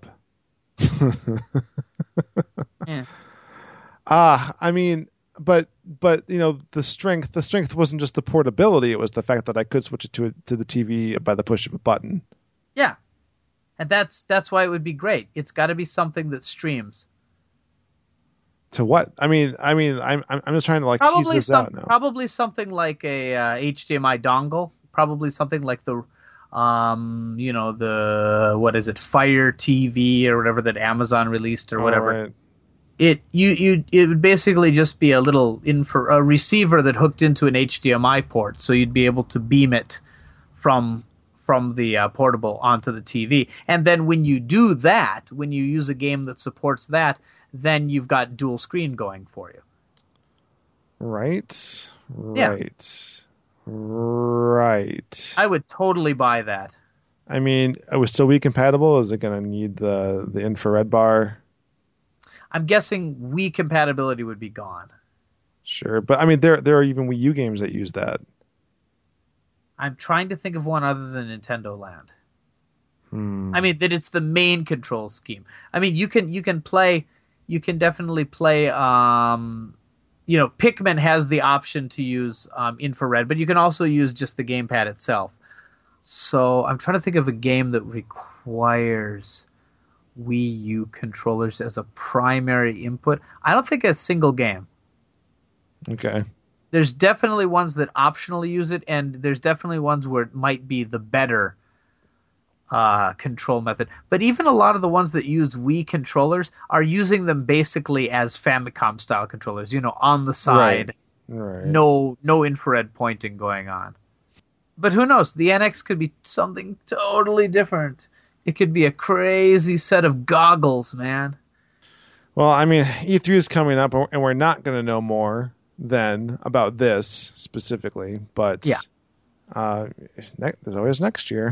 Yeah.
Ah, I mean, but but you know, the strength the strength wasn't just the portability; it was the fact that I could switch it to to the T V by the push of a button.
Yeah, and that's that's why it would be great. It's got to be something that streams.
To what? I mean, I mean, I'm I'm just trying to like
probably
tease this
some,
out now.
Probably something like a uh, H D M I dongle. Probably something like the, um, you know, the what is it, Fire T V or whatever that Amazon released or whatever.
Right.
It you you it would basically just be a little infra, a receiver that hooked into an H D M I port, so you'd be able to beam it from from the uh, portable onto the T V. And then when you do that, when you use a game that supports that, then you've got dual screen going for you.
Right.
Yeah.
Right. Right.
I would totally buy that.
I mean, it was still Wii compatible. Is it going to need the, the infrared bar?
I'm guessing Wii compatibility would be gone.
Sure. But I mean, there there are even Wii U games that use that.
I'm trying to think of one other than Nintendo Land.
Hmm.
I mean, that it's the main control scheme. I mean, you can you can play, you can definitely play. Um, you know, Pikmin has the option to use um, infrared, but you can also use just the gamepad itself. So I'm trying to think of a game that requires Wii U controllers as a primary input. I don't think a single game.
Okay.
There's definitely ones that optionally use it, and there's definitely ones where it might be the better uh, control method. But even a lot of the ones that use Wii controllers are using them basically as Famicom style controllers. You know, on the side,
Right. Right.
no no infrared pointing going on. But who knows? The N X could be something totally different. It could be a crazy set of goggles, man.
Well, I mean, E three is coming up, and we're not going to know more then about this specifically. But
Yeah.
uh, ne- there's always next year.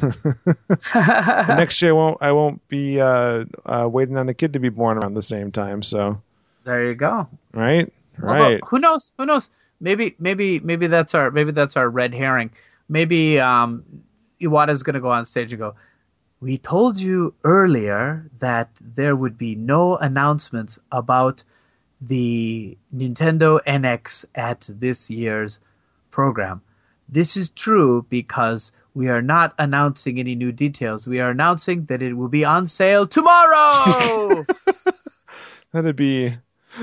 Next year, I won't I won't be uh, uh, waiting on a kid to be born around the same time. So,
There you go.
right,
Although,
right.
who knows? Who knows? Maybe, maybe, maybe that's our maybe that's our red herring. Maybe um, Iwata's going to go on stage and go, "We told you earlier that there would be no announcements about the Nintendo N X at this year's program. This is true because we are not announcing any new details. We are announcing that it will be on sale tomorrow."
That'd be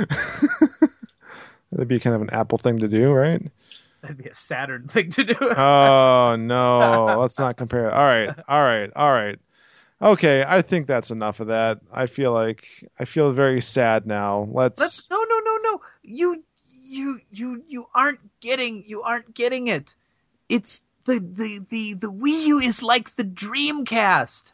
that'd be kind of an Apple thing to do, right?
That'd be a Saturn thing to do.
Oh no, let's not compare. All right, all right, all right. Okay, I think that's enough of that. I feel like I feel very sad now. Let's.
Let's no no no no. You you you you aren't getting you aren't getting it. It's the the the the Wii U is like the Dreamcast.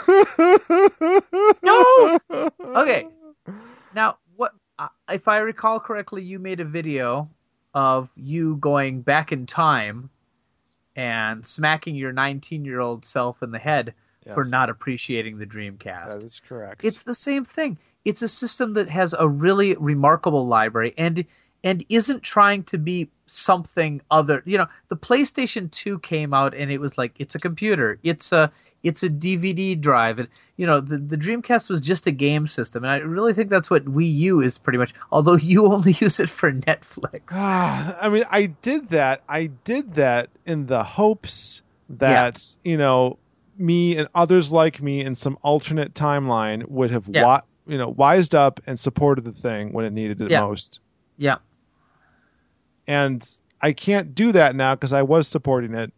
No. Okay. Now, what uh, if I recall correctly? You made a video of you going back in time and smacking your nineteen-year-old self in the head for
Yes.
not appreciating the Dreamcast.
That is correct.
It's the same thing. It's a system that has a really remarkable library and and isn't trying to be something other. You know, the PlayStation two came out and it was like it's a computer. It's a it's a D V D drive. And you know, the the Dreamcast was just a game system. And I really think that's what Wii U is pretty much. Although you only use it for Netflix.
Ah, I mean, I did that. I did that in the hopes that you know me and others like me in some alternate timeline would have
Yeah.
wa- you know wised up and supported the thing when it needed it
Yeah.
most.
Yeah.
And I can't do that now because I was supporting it.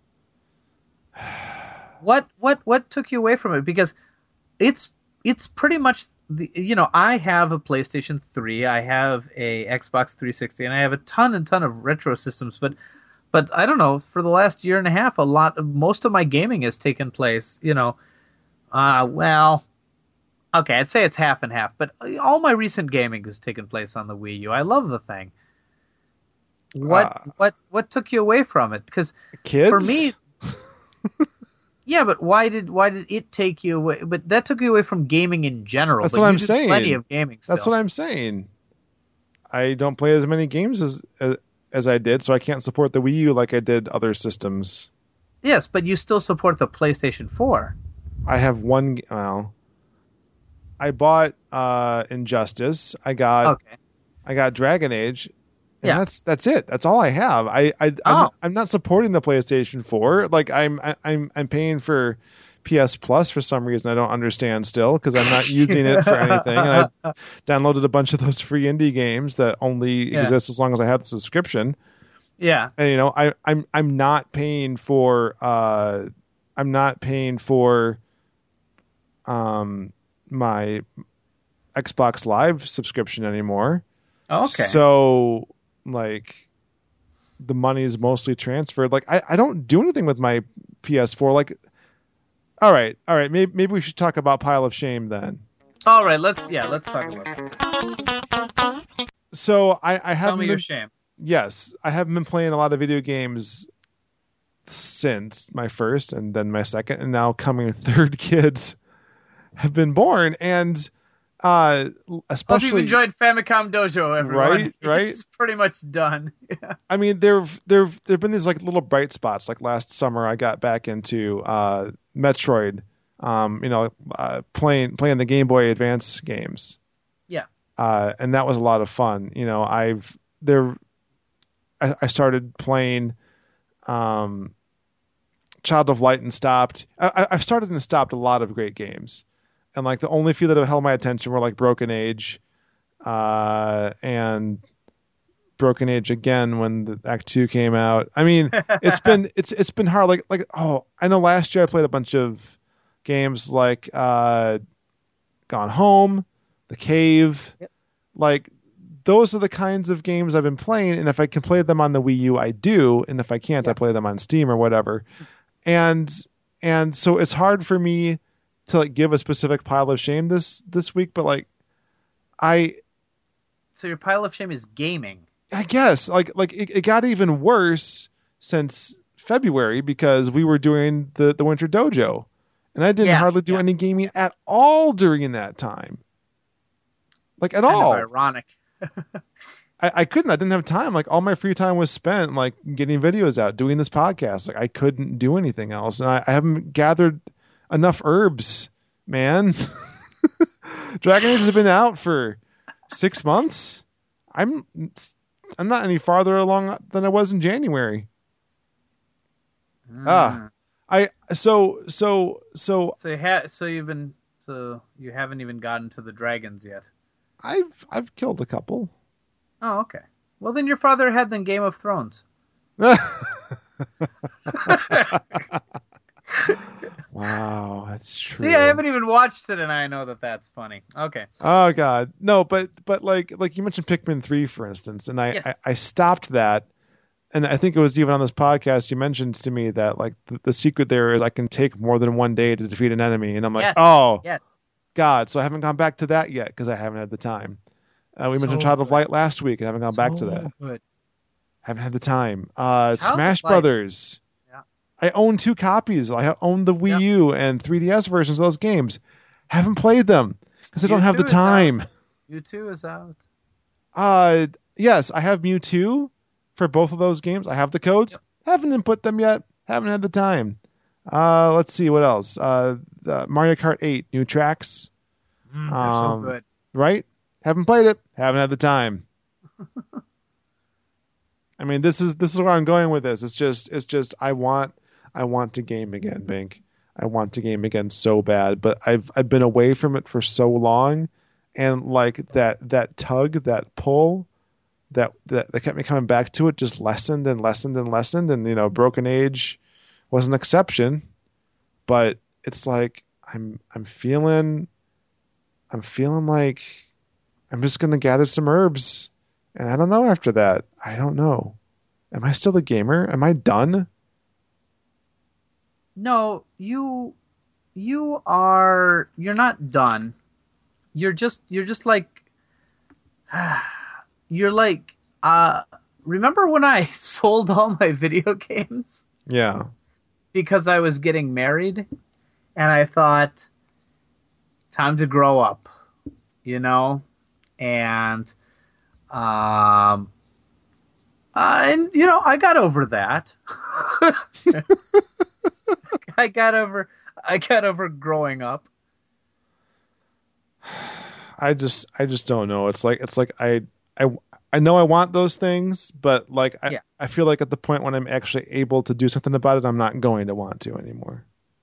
What what what took you away from it? Because it's it's pretty much the you know I have a PlayStation three, I have a Xbox three sixty, and I have a ton and ton of retro systems. But but I don't know, for the last year and a half, a lot of most of my gaming has taken place. You know, uh, well, okay, I'd say it's half and half. But all my recent gaming has taken place on the Wii U. I love the thing. What
Uh,
what what took you away from it? Because
Kids,
for me, yeah, but why did why did it take you away? But that took you away from gaming in general.
That's
but
what
you
I'm
did
saying.
Plenty of gaming. Still.
that's what I'm saying. I don't play as many games as, as as I did, so I can't support the Wii U like I did other systems.
Yes, but you still support the PlayStation four.
I have one. Well, I bought uh, Injustice. I got
Okay.
I got Dragon Age. And
Yeah.
that's that's it. That's all I have. I, I I'm,
Oh.
I'm not supporting the PlayStation four. Like I'm I, I'm I'm paying for P S Plus for some reason I don't understand still because I'm not using it for anything. And I downloaded a bunch of those free indie games that only
Yeah.
exist as long as I have the subscription.
Yeah.
And you know, I I'm I'm not paying for uh I'm not paying for um my Xbox Live subscription anymore.
Okay.
So like the money is mostly transferred. Like I, I don't do anything with my P S four. Like, all right, all right. Maybe maybe we should talk about Pile of Shame then.
All right, let's yeah, let's talk about this.
So I, I
Tell
haven't
me
been,
your shame.
yes, I haven't been playing a lot of video games since my first and then my second and now coming third kids have been born, and uh
Hope
especially
you've enjoyed Famicom Dojo, everyone.
Right, right.
It's pretty much done. Yeah.
I mean, there've there've there've been these like little bright spots. Like last summer, I got back into uh, Metroid. Um, you know, uh, playing playing the Game Boy Advance games.
Yeah.
Uh, and that was a lot of fun. You know, I've there. I, I started playing, um, Child of Light and stopped. I, I've started and stopped a lot of great games, and like the only few that have held my attention were like Broken Age, uh, and. Broken Age again when the Act Two came out. I mean, it's been it's it's been hard. Like like oh, I know last year I played a bunch of games like uh, Gone Home, The Cave.
Yep.
Like those are the kinds of games I've been playing, and if I can play them on the Wii U, I do, and if I can't,
Yep.
I play them on Steam or whatever. And and so it's hard for me to like give a specific pile of shame this this week, but like I.
So your pile of shame is gaming.
I guess like like it, it got even worse since February because we were doing the, the Winter Dojo, and I didn't
Yeah,
hardly do
yeah.
any gaming at all during that time. Like at
Kind
all,
of ironic.
I, I couldn't. I didn't have time. Like all my free time was spent like getting videos out, doing this podcast. Like I couldn't do anything else, and I, I haven't gathered enough herbs, man. Dragon Age has been out for six months. I'm. I'm not any farther along than I was in January. Ah, I so so so
So you ha- so you've been so you haven't even gotten to the dragons yet.
I've I've killed a couple.
Oh, okay. Well, then you're farther ahead than Game of Thrones.
Wow, that's true.
See, I haven't even watched it, and I know that that's funny. Okay.
Oh God, no, but but like like you mentioned Pikmin three, for instance, and I,
Yes.
I I stopped that, and I think it was even on this podcast you mentioned to me that like the, the secret there is I can take more than one day to defeat an enemy, and I'm like,
Yes.
oh
Yes.
God, so I haven't gone back to that yet because I haven't had the time. Uh, we
So
mentioned Child of
good.
Light last week, and I haven't gone back to
So
that.
good.
Haven't had the time. Uh,
Child of
Smash
Light.
Brothers.
Yeah.
I own two copies. I own the Wii
Yeah.
U and three D S versions of those games. Haven't played them because I don't have the
Mewtwo is out.
time.
Mewtwo is out.
Uh, yes, I have Mewtwo for both of those games. I have the codes.
Yep.
Haven't input them yet. Haven't had the time. Uh, let's see what else. Uh, the Mario Kart eight new tracks.
Mm, they're
Um,
so good.
Right? Haven't played it. Haven't had the time. I mean, this is this is where I'm going with this. It's just it's just I want I want to game again, Bink. I want to game again so bad, but I've I've been away from it for so long, and like that that tug, that pull, that that, that kept me coming back to it just lessened and lessened and lessened, and you know, Broken Age was an exception, but it's like I'm I'm feeling I'm feeling like I'm just gonna gather some herbs. And I don't know after that. I don't know. Am I still a gamer? Am I done?
No, you you are you're not done. You're just you're just like you're like uh remember when I sold all my video games
Yeah.
because I was getting married and I thought time to grow up, you know? And um uh, and you know, I got over that. I got over I got over growing up.
I just I just don't know. It's like it's like I I I know I want those things, but like I,
Yeah.
I feel like at the point when I'm actually able to do something about it, I'm not going to want to anymore.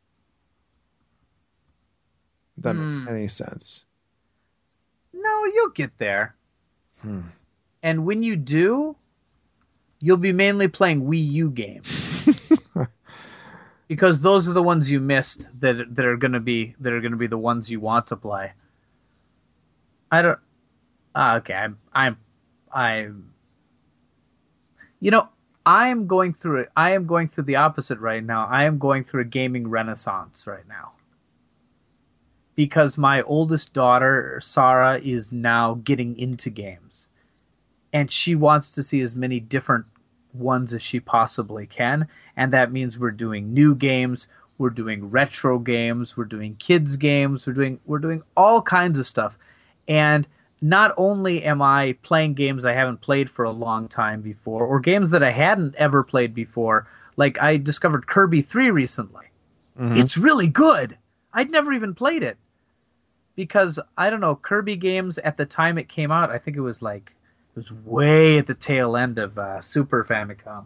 If that makes
Hmm.
any sense.
No, you'll get there.
Hmm.
And when you do, you'll be mainly playing Wii U games. Because those are the ones you missed that that are gonna be that are gonna be the ones you want to play. I don't. Ah, okay. I'm. I'm. I'm. You know, I am going through it. I am going through the opposite right now. I am going through a gaming renaissance right now. because my oldest daughter, Sarah, is now getting into games. And she wants to see as many different ones as she possibly can. And that means we're doing new games, we're doing retro games, we're doing kids games, we're doing we're doing all kinds of stuff. And not only am I playing games I haven't played for a long time before, or games that I hadn't ever played before, like I discovered Kirby three recently. Mm-hmm. It's really good. I'd never even played it. Because, I don't know, Kirby games at the time it came out, I think it was like, it was way at the tail end of uh, Super Famicom.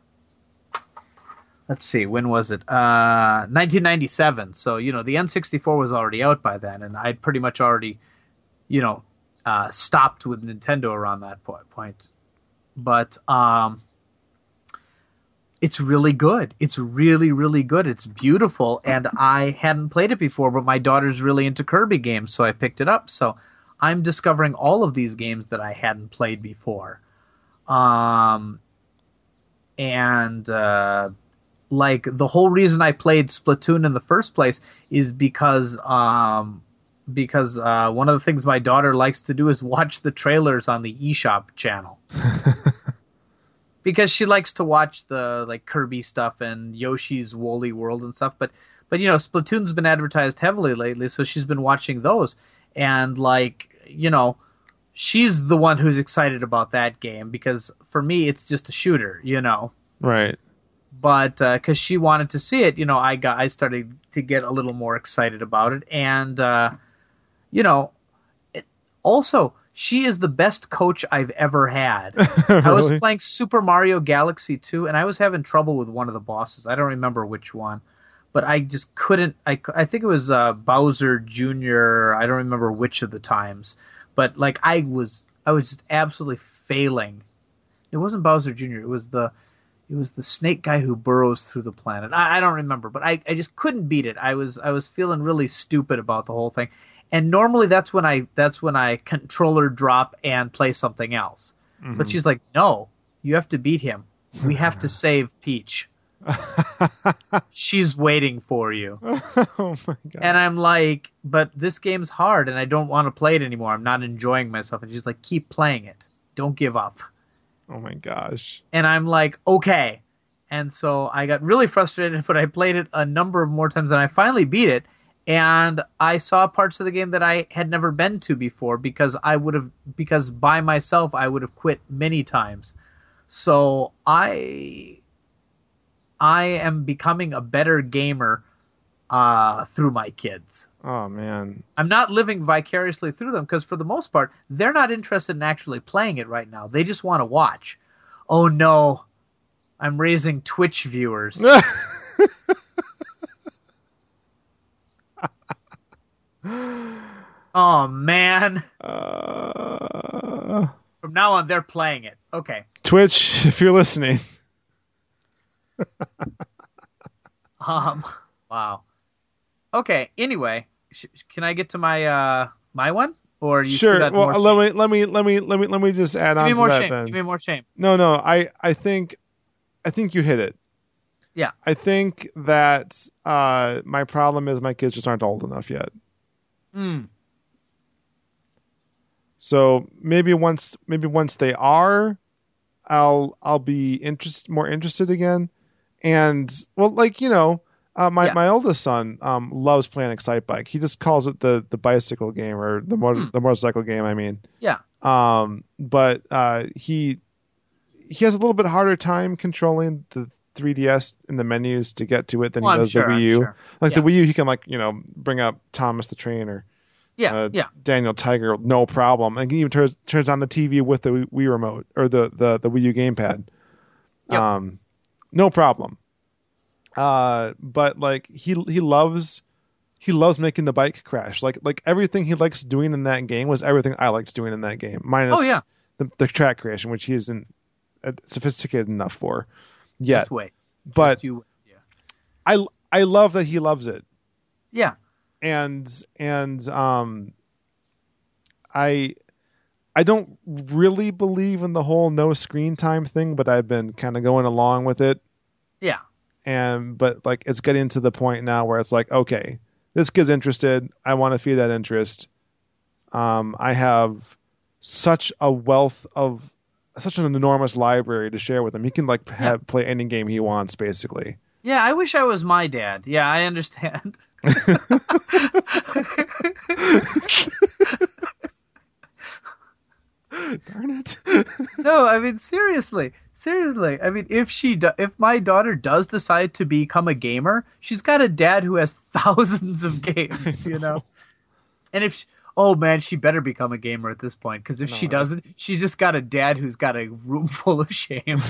Let's see, when was it? Uh, nineteen ninety-seven. So, you know, the N sixty-four was already out by then, and I'd pretty much already, you know, uh, stopped with Nintendo around that point. But um, it's really good. It's really, really good. It's beautiful, and I hadn't played it before, but my daughter's really into Kirby games, so I picked it up. So I'm discovering all of these games that I hadn't played before. Um, and... Uh, Like, the whole reason I played Splatoon in the first place is because um, because uh, one of the things my daughter likes to do is watch the trailers on the eShop channel. Because she likes to watch the like Kirby stuff and Yoshi's Woolly World and stuff. But, but, you know, Splatoon's been advertised heavily lately, so she's been watching those. And, like, you know, she's the one who's excited about that game because, for me, it's just a shooter, you know.
Right.
But because uh, she wanted to see it, you know, I got I started to get a little more excited about it, and uh, you know, it, also she is the best coach I've ever had. Really? I was playing Super Mario Galaxy two, and I was having trouble with one of the bosses. I don't remember which one, but I just couldn't. I I think it was uh, Bowser Junior I don't remember which of the times, but like I was I was just absolutely failing. It wasn't Bowser Junior It was the It was the snake guy who burrows through the planet. I, I don't remember, but I, I just couldn't beat it. I was I was feeling really stupid about the whole thing. And normally that's when I that's when I controller drop and play something else. Mm-hmm. But she's like, "No, you have to beat him. We have to save Peach. She's waiting for you."
Oh my god!
And I'm like, "But this game's hard, and I don't want to play it anymore. I'm not enjoying myself." And she's like, "Keep playing it. Don't give up."
Oh my gosh.
And I'm like, okay. And so I got really frustrated, but I played it a number of more times, and I finally beat it. And I saw parts of the game that I had never been to before because I would have, because by myself I would have quit many times. So I, I am becoming a better gamer uh, through my kids.
Oh man.
I'm not living vicariously through them because for the most part, they're not interested in actually playing it right now. They just want to watch. Oh no, I'm raising Twitch viewers. Oh man.
Uh...
From now on, they're playing it. Okay.
Twitch, if you're listening.
um. Wow. Okay. Anyway, sh- can I get to my uh my one, or you
sure?
Still got
well,
more
let me let me let me let me let me just add
Give
on
me
to
more
that
shame.
then.
Give me more shame.
No, no. I I think I think you hit it.
Yeah.
I think that uh my problem is my kids just aren't old enough yet.
Hmm.
So maybe once maybe once they are, I'll I'll be interest more interested again. And well, like you know. Uh, my,
yeah.
my oldest son um, loves playing Excitebike. He just calls it the, the bicycle game or the motor,
hmm.
the motorcycle game. I mean,
yeah.
Um, but uh, he he has a little bit harder time controlling the three D S in the menus to get to it than
well,
he
I'm
does
sure,
the Wii U.
Sure.
Like
yeah.
the Wii U, he can like you know bring up Thomas the Train or
yeah,
uh,
yeah.
Daniel Tiger, no problem. And he even turns turns on the T V with the Wii remote or the the, the Wii U gamepad.
Yep.
Um, no problem. Uh, but like he he loves he loves making the bike crash. Like like everything he likes doing in that game was everything I liked doing in that game. Minus
oh yeah,
the, the track creation, which he isn't uh, sophisticated enough for yet.
Just wait.
But
Just you, yeah.
I I love that he loves it.
Yeah.
And and um, I I don't really believe in the whole no screen time thing, but I've been kind of going along with it.
Yeah.
And but like it's getting to the point now where it's like, okay, this kid's interested. I want to feed that interest. Um, I have such a wealth of such an enormous library to share with him. He can like have, play any game he wants, basically.
Yeah, I wish I was my dad. Yeah, I understand.
Darn it.
No, I mean seriously, seriously. I mean, if she, do, if my daughter does decide to become a gamer, she's got a dad who has thousands of games, you know. And if, she, oh man, she better become a gamer at this point, because if
No,
she
that's-
doesn't, she's just got a dad who's got a room full of shame.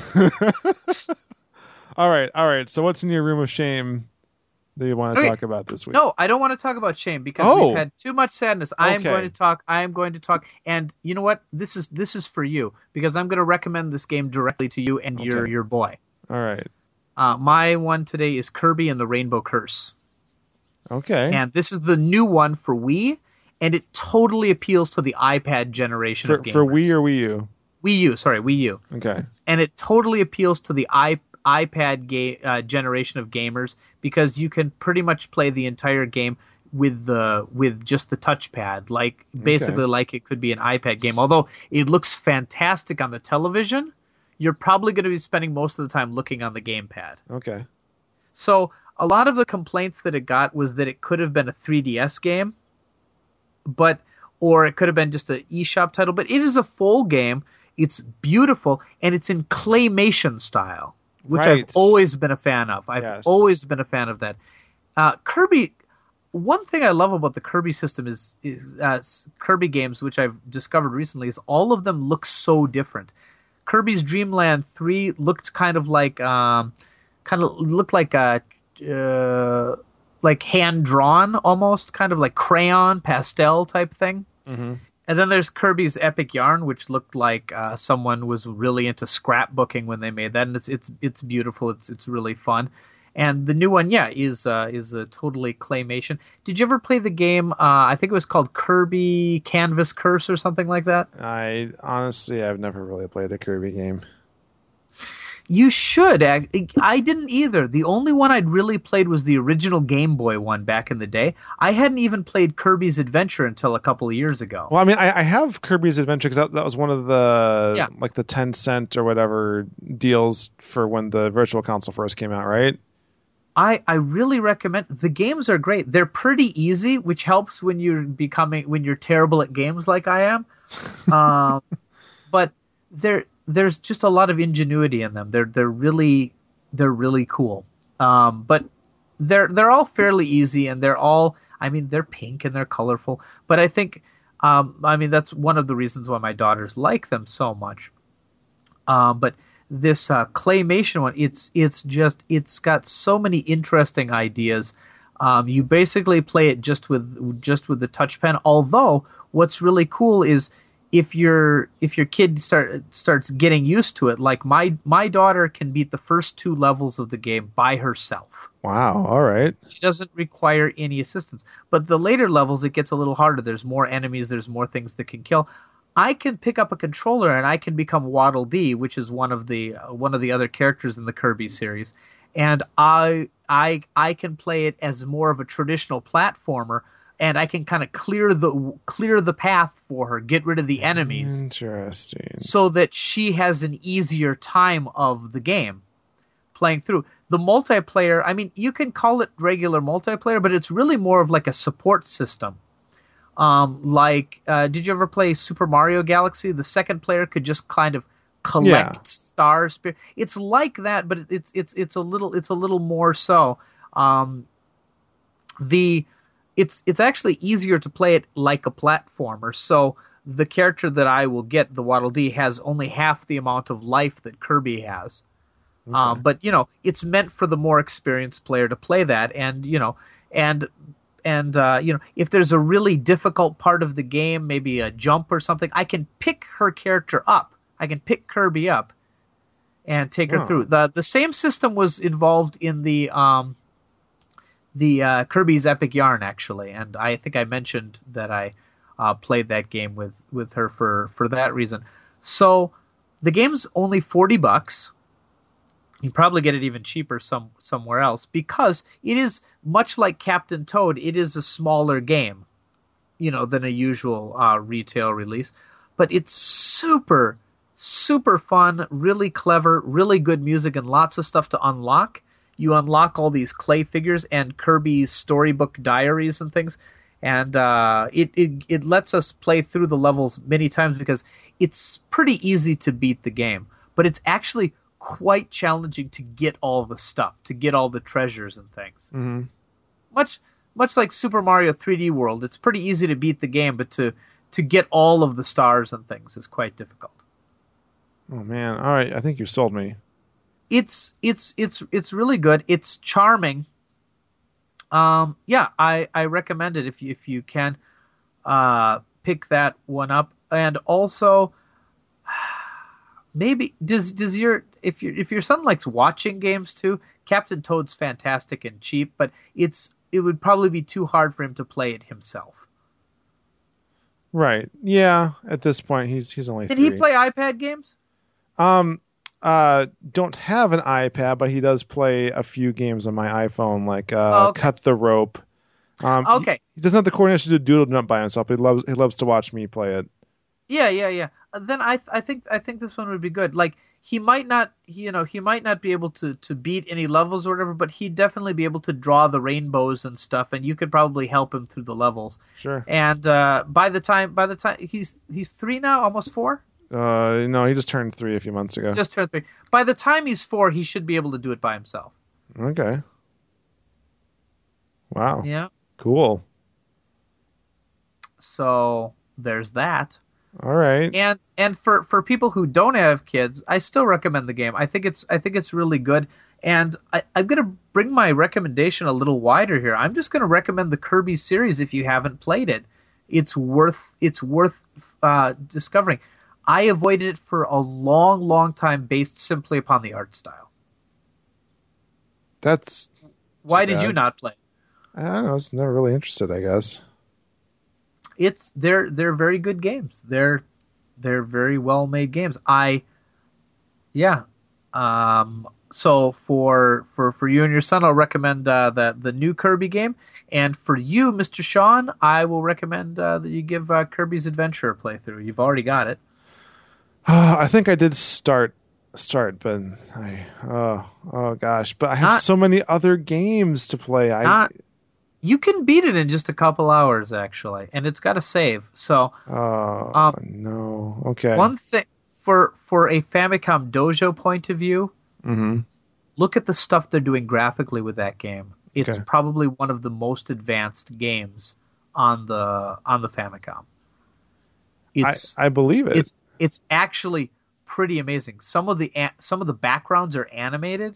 all right, all right. So what's in your room of shame that you want to
Okay.
talk about this week?
No, I don't want to talk about shame because
Oh.
we've had too much sadness. I am
Okay.
going to talk. I am going to talk. And you know what? This is this is for you because I'm going to recommend this game directly to you and your
Okay.
your boy.
All right.
Uh, my one today is Kirby and the Rainbow Curse,
Okay.
and this is the new one for Wii, and it totally appeals to the iPad generation
for
of gamers.
for Wii or Wii U?
Wii U, sorry, Wii U,
Okay.
and it totally appeals to the i iPad ga- uh, generation of gamers because you can pretty much play the entire game with the with just the touchpad, like basically like it could be an iPad game. Although it looks fantastic on the television, you're probably going to be spending most of the time looking on the gamepad.
Okay.
So a lot of the complaints that it got was that it could have been a three D S game, but or it could have been just an eShop title. But it is a full game. It's beautiful and it's in claymation style, which
Right.
I've always been a fan of. I've
Yes.
always been a fan of that. Uh, Kirby. One thing I love about the Kirby system is, is uh, s- Kirby games, which I've discovered recently, is all of them look so different. Kirby's Dream Land three looked kind of like, um, kind of looked like a, uh, like hand drawn almost, kind of like crayon pastel type thing.
Mm-hmm.
And then there's Kirby's Epic Yarn, which looked like uh, someone was really into scrapbooking when they made that, and it's it's it's beautiful. It's it's really fun. And the new one, yeah, is uh, is a totally claymation. Did you ever play the game? Uh, I think it was called Kirby Canvas Curse or something like that.
I honestly, I've never really played a Kirby game.
You should. ac- I didn't either. The only one I'd really played was the original Game Boy one back in the day. I hadn't even played Kirby's Adventure until a couple of years ago.
Well, I mean, I, I have Kirby's Adventure because that, that was one of the
Yeah.
like the ten cent or whatever deals for when the Virtual Console first came out, right?
I, I really recommend the games are great. They're pretty easy, which helps when you're becoming when you're terrible at games like I am. Um, but there there's just a lot of ingenuity in them. They're they're really they're really cool. Um, but they're they're all fairly easy and they're all I mean they're pink and they're colorful. But I think um, I mean that's one of the reasons why my daughters like them so much. Um, but this uh, claymation one, it's it's just it's got so many interesting ideas. Um, you basically play it just with just with the touch pen. Although what's really cool is if your if your kid start starts getting used to it, like my my daughter can beat the first two levels of the game by herself.
Wow. All right.
She doesn't require any assistance. But the later levels, it gets a little harder. There's more enemies. There's more things that can kill. I can pick up a controller and I can become Waddle Dee, which is one of the uh, one of the other characters in the Kirby series, and I I I can play it as more of a traditional platformer, and I can kind of clear the clear the path for her, get rid of the enemies,
Interesting.
so that she has an easier time of the game playing through. The multiplayer, I mean, you can call it regular multiplayer, but it's really more of like a support system. Um, like, uh, did you ever play Super Mario Galaxy? The second player could just kind of collect
Yeah.
stars. It's like that, but it's it's it's a little it's a little more so. Um, the it's it's actually easier to play it like a platformer. So the character that I will get, the Waddle Dee, has only half the amount of life that Kirby has. Um, but you know, it's meant for the more experienced player to play that, and you know, and and uh, you know, if there's a really difficult part of the game, maybe a jump or something, I can pick her character up. I can pick Kirby up and take her
Oh.
through. the The same system was involved in the um, the uh, Kirby's Epic Yarn, actually, and I think I mentioned that I uh, played that game with with her for for that reason. So the game's only forty bucks. You can probably get it even cheaper some somewhere else because it is much like Captain Toad. It is a smaller game, you know, than a usual uh, retail release, but it's super, super fun, really clever, really good music, and lots of stuff to unlock. You unlock all these clay figures and Kirby's storybook diaries and things, and uh, it, it it lets us play through the levels many times because it's pretty easy to beat the game, but it's actually quite challenging to get all the stuff, to get all the treasures and things.
Mm-hmm.
Much much like Super Mario three D World, it's pretty easy to beat the game, but to to get all of the stars and things is quite difficult.
Oh man! All right, I think you sold me.
It's it's it's it's really good. It's charming. Um, yeah, I, I recommend it if you if you can uh, pick that one up, and also. Maybe does does your if your if your son likes watching games too, Captain Toad's fantastic and cheap, but it's it would probably be too hard for him to play it himself.
Right. Yeah. At this point, he's he's only.
Can
three.
he play iPad games?
Um. Uh. Don't have an iPad, but he does play a few games on my iPhone, like uh,
Oh, okay.
Cut the Rope. Um,
Okay.
He, he doesn't have the coordination to do Doodle Jump by himself, but he loves he loves to watch me play it.
Yeah, yeah, yeah. Uh, Then I th- I think I think this one would be good. Like he might not he, you know he might not be able to to beat any levels or whatever, but he'd definitely be able to draw the rainbows and stuff, and you could probably help him through the levels.
Sure.
And uh, by the time by the time he's he's three now, almost four.
Uh. No, he just turned three a few months ago.
Just turned three. By the time he's four, he should be able to do it by himself.
Okay. Wow.
Yeah.
Cool.
So there's that.
All right.
And and for, for people who don't have kids, I still recommend the game. I think it's I think it's really good. And I, I'm gonna bring my recommendation a little wider here. I'm just gonna recommend the Kirby series if you haven't played it. It's worth it's worth uh, discovering. I avoided it for a long, long time based simply upon the art style.
That's.
Why
too
did you
bad.
not play?
I don't know. I was never really interested, I guess.
It's they're they're very good games. They're they're very well made games. I yeah. Um so for for for you and your son, I'll recommend uh, the the new Kirby game, and for you, Mister Sean, I will recommend uh, that you give uh, Kirby's Adventure a playthrough. You've already got it.
I think I did start start, but I oh oh gosh, but I have
Not-
so many other games to play. I
Not You can beat it in just a couple hours actually, and it's got a save. So
oh
Um,
no. Okay.
one thing for for a Famicom Dojo point of view,
Mm-hmm.
look at the stuff they're doing graphically with that game. It's
Okay.
probably one of the most advanced games on the on the Famicom.
I,
It's
I believe it.
it's it's actually pretty amazing. Some of the a- some of the backgrounds are animated,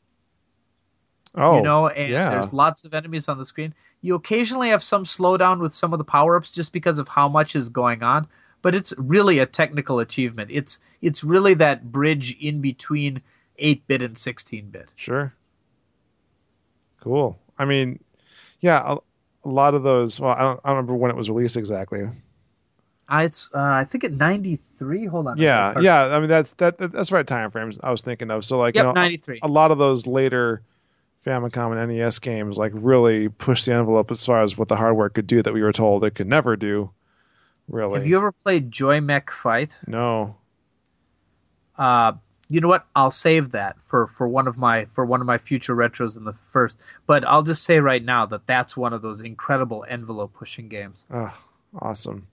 oh
you know, and
yeah.
there's lots of enemies on the screen. You occasionally have some slowdown with some of the power-ups just because of how much is going on, but it's really a technical achievement. It's it's really that bridge in between eight-bit and sixteen-bit.
Sure. Cool. I mean, yeah, a, a lot of those. Well, I don't, I don't remember when it was released exactly.
I, it's, uh, I think at ninety-three. Hold on.
Yeah, yeah. I mean, that's that. That's the right time frames I was thinking of. So, like,
Yep,
you know,
ninety-three.
a lot of those later Famicom and N E S games like really pushed the envelope as far as what the hardware could do that we were told it could never do. Really?
Have you ever played Joy Mech Fight?
No.
Uh, you know what? I'll save that for, for one of my for one of my future retros in the first. But I'll just say right now that that's one of those incredible envelope pushing games.
Oh, awesome.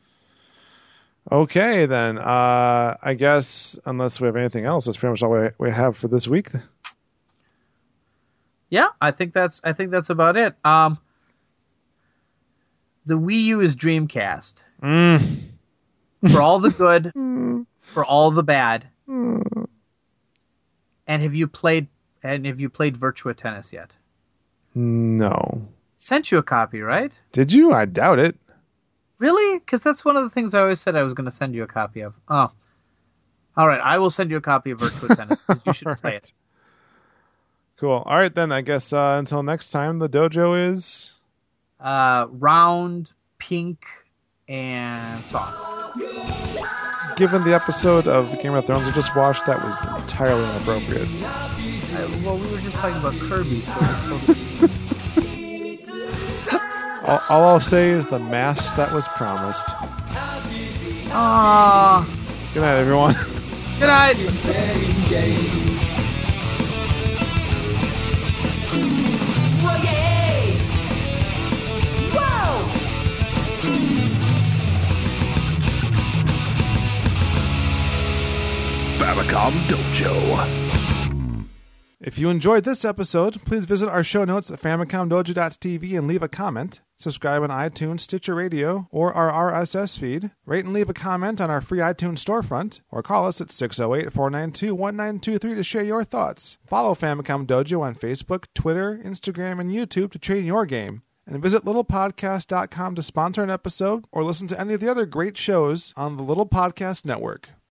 Okay, then. Uh, I guess unless we have anything else, that's pretty much all we, we have for this week.
Yeah, I think that's I think that's about it. Um, the Wii U is Dreamcast.
Mm.
For all the good, for all the bad. And have you played and have you played Virtua Tennis yet?
No.
Sent you a copy, right?
Did you? I doubt it.
Really? Because that's one of the things I always said I was going to send you a copy of. Oh. All right, I will send you a copy of Virtua Tennis. 'Cause you should play it.
Cool. All right, then. I guess uh, until next time, the dojo is...
Uh, round, pink, and soft.
Given the episode of Game of Thrones I just watched, that was entirely inappropriate.
well, we were just talking about Kirby, so it's
All, all I'll say is the mask that was promised.
Aww.
Good night, everyone.
Good night.
Whoa, yeah. Whoa.
Famicom Dojo.
If you enjoyed this episode, please visit our show notes at famicom dojo dot t v and leave a comment. Subscribe on iTunes, Stitcher Radio, or our R S S feed. Rate and leave a comment on our free iTunes storefront, or call us at six oh eight, four nine two, one nine two three to share your thoughts. Follow Famicom Dojo on Facebook, Twitter, Instagram, and YouTube to train your game. And visit little podcast dot com to sponsor an episode or listen to any of the other great shows on the Little Podcast Network.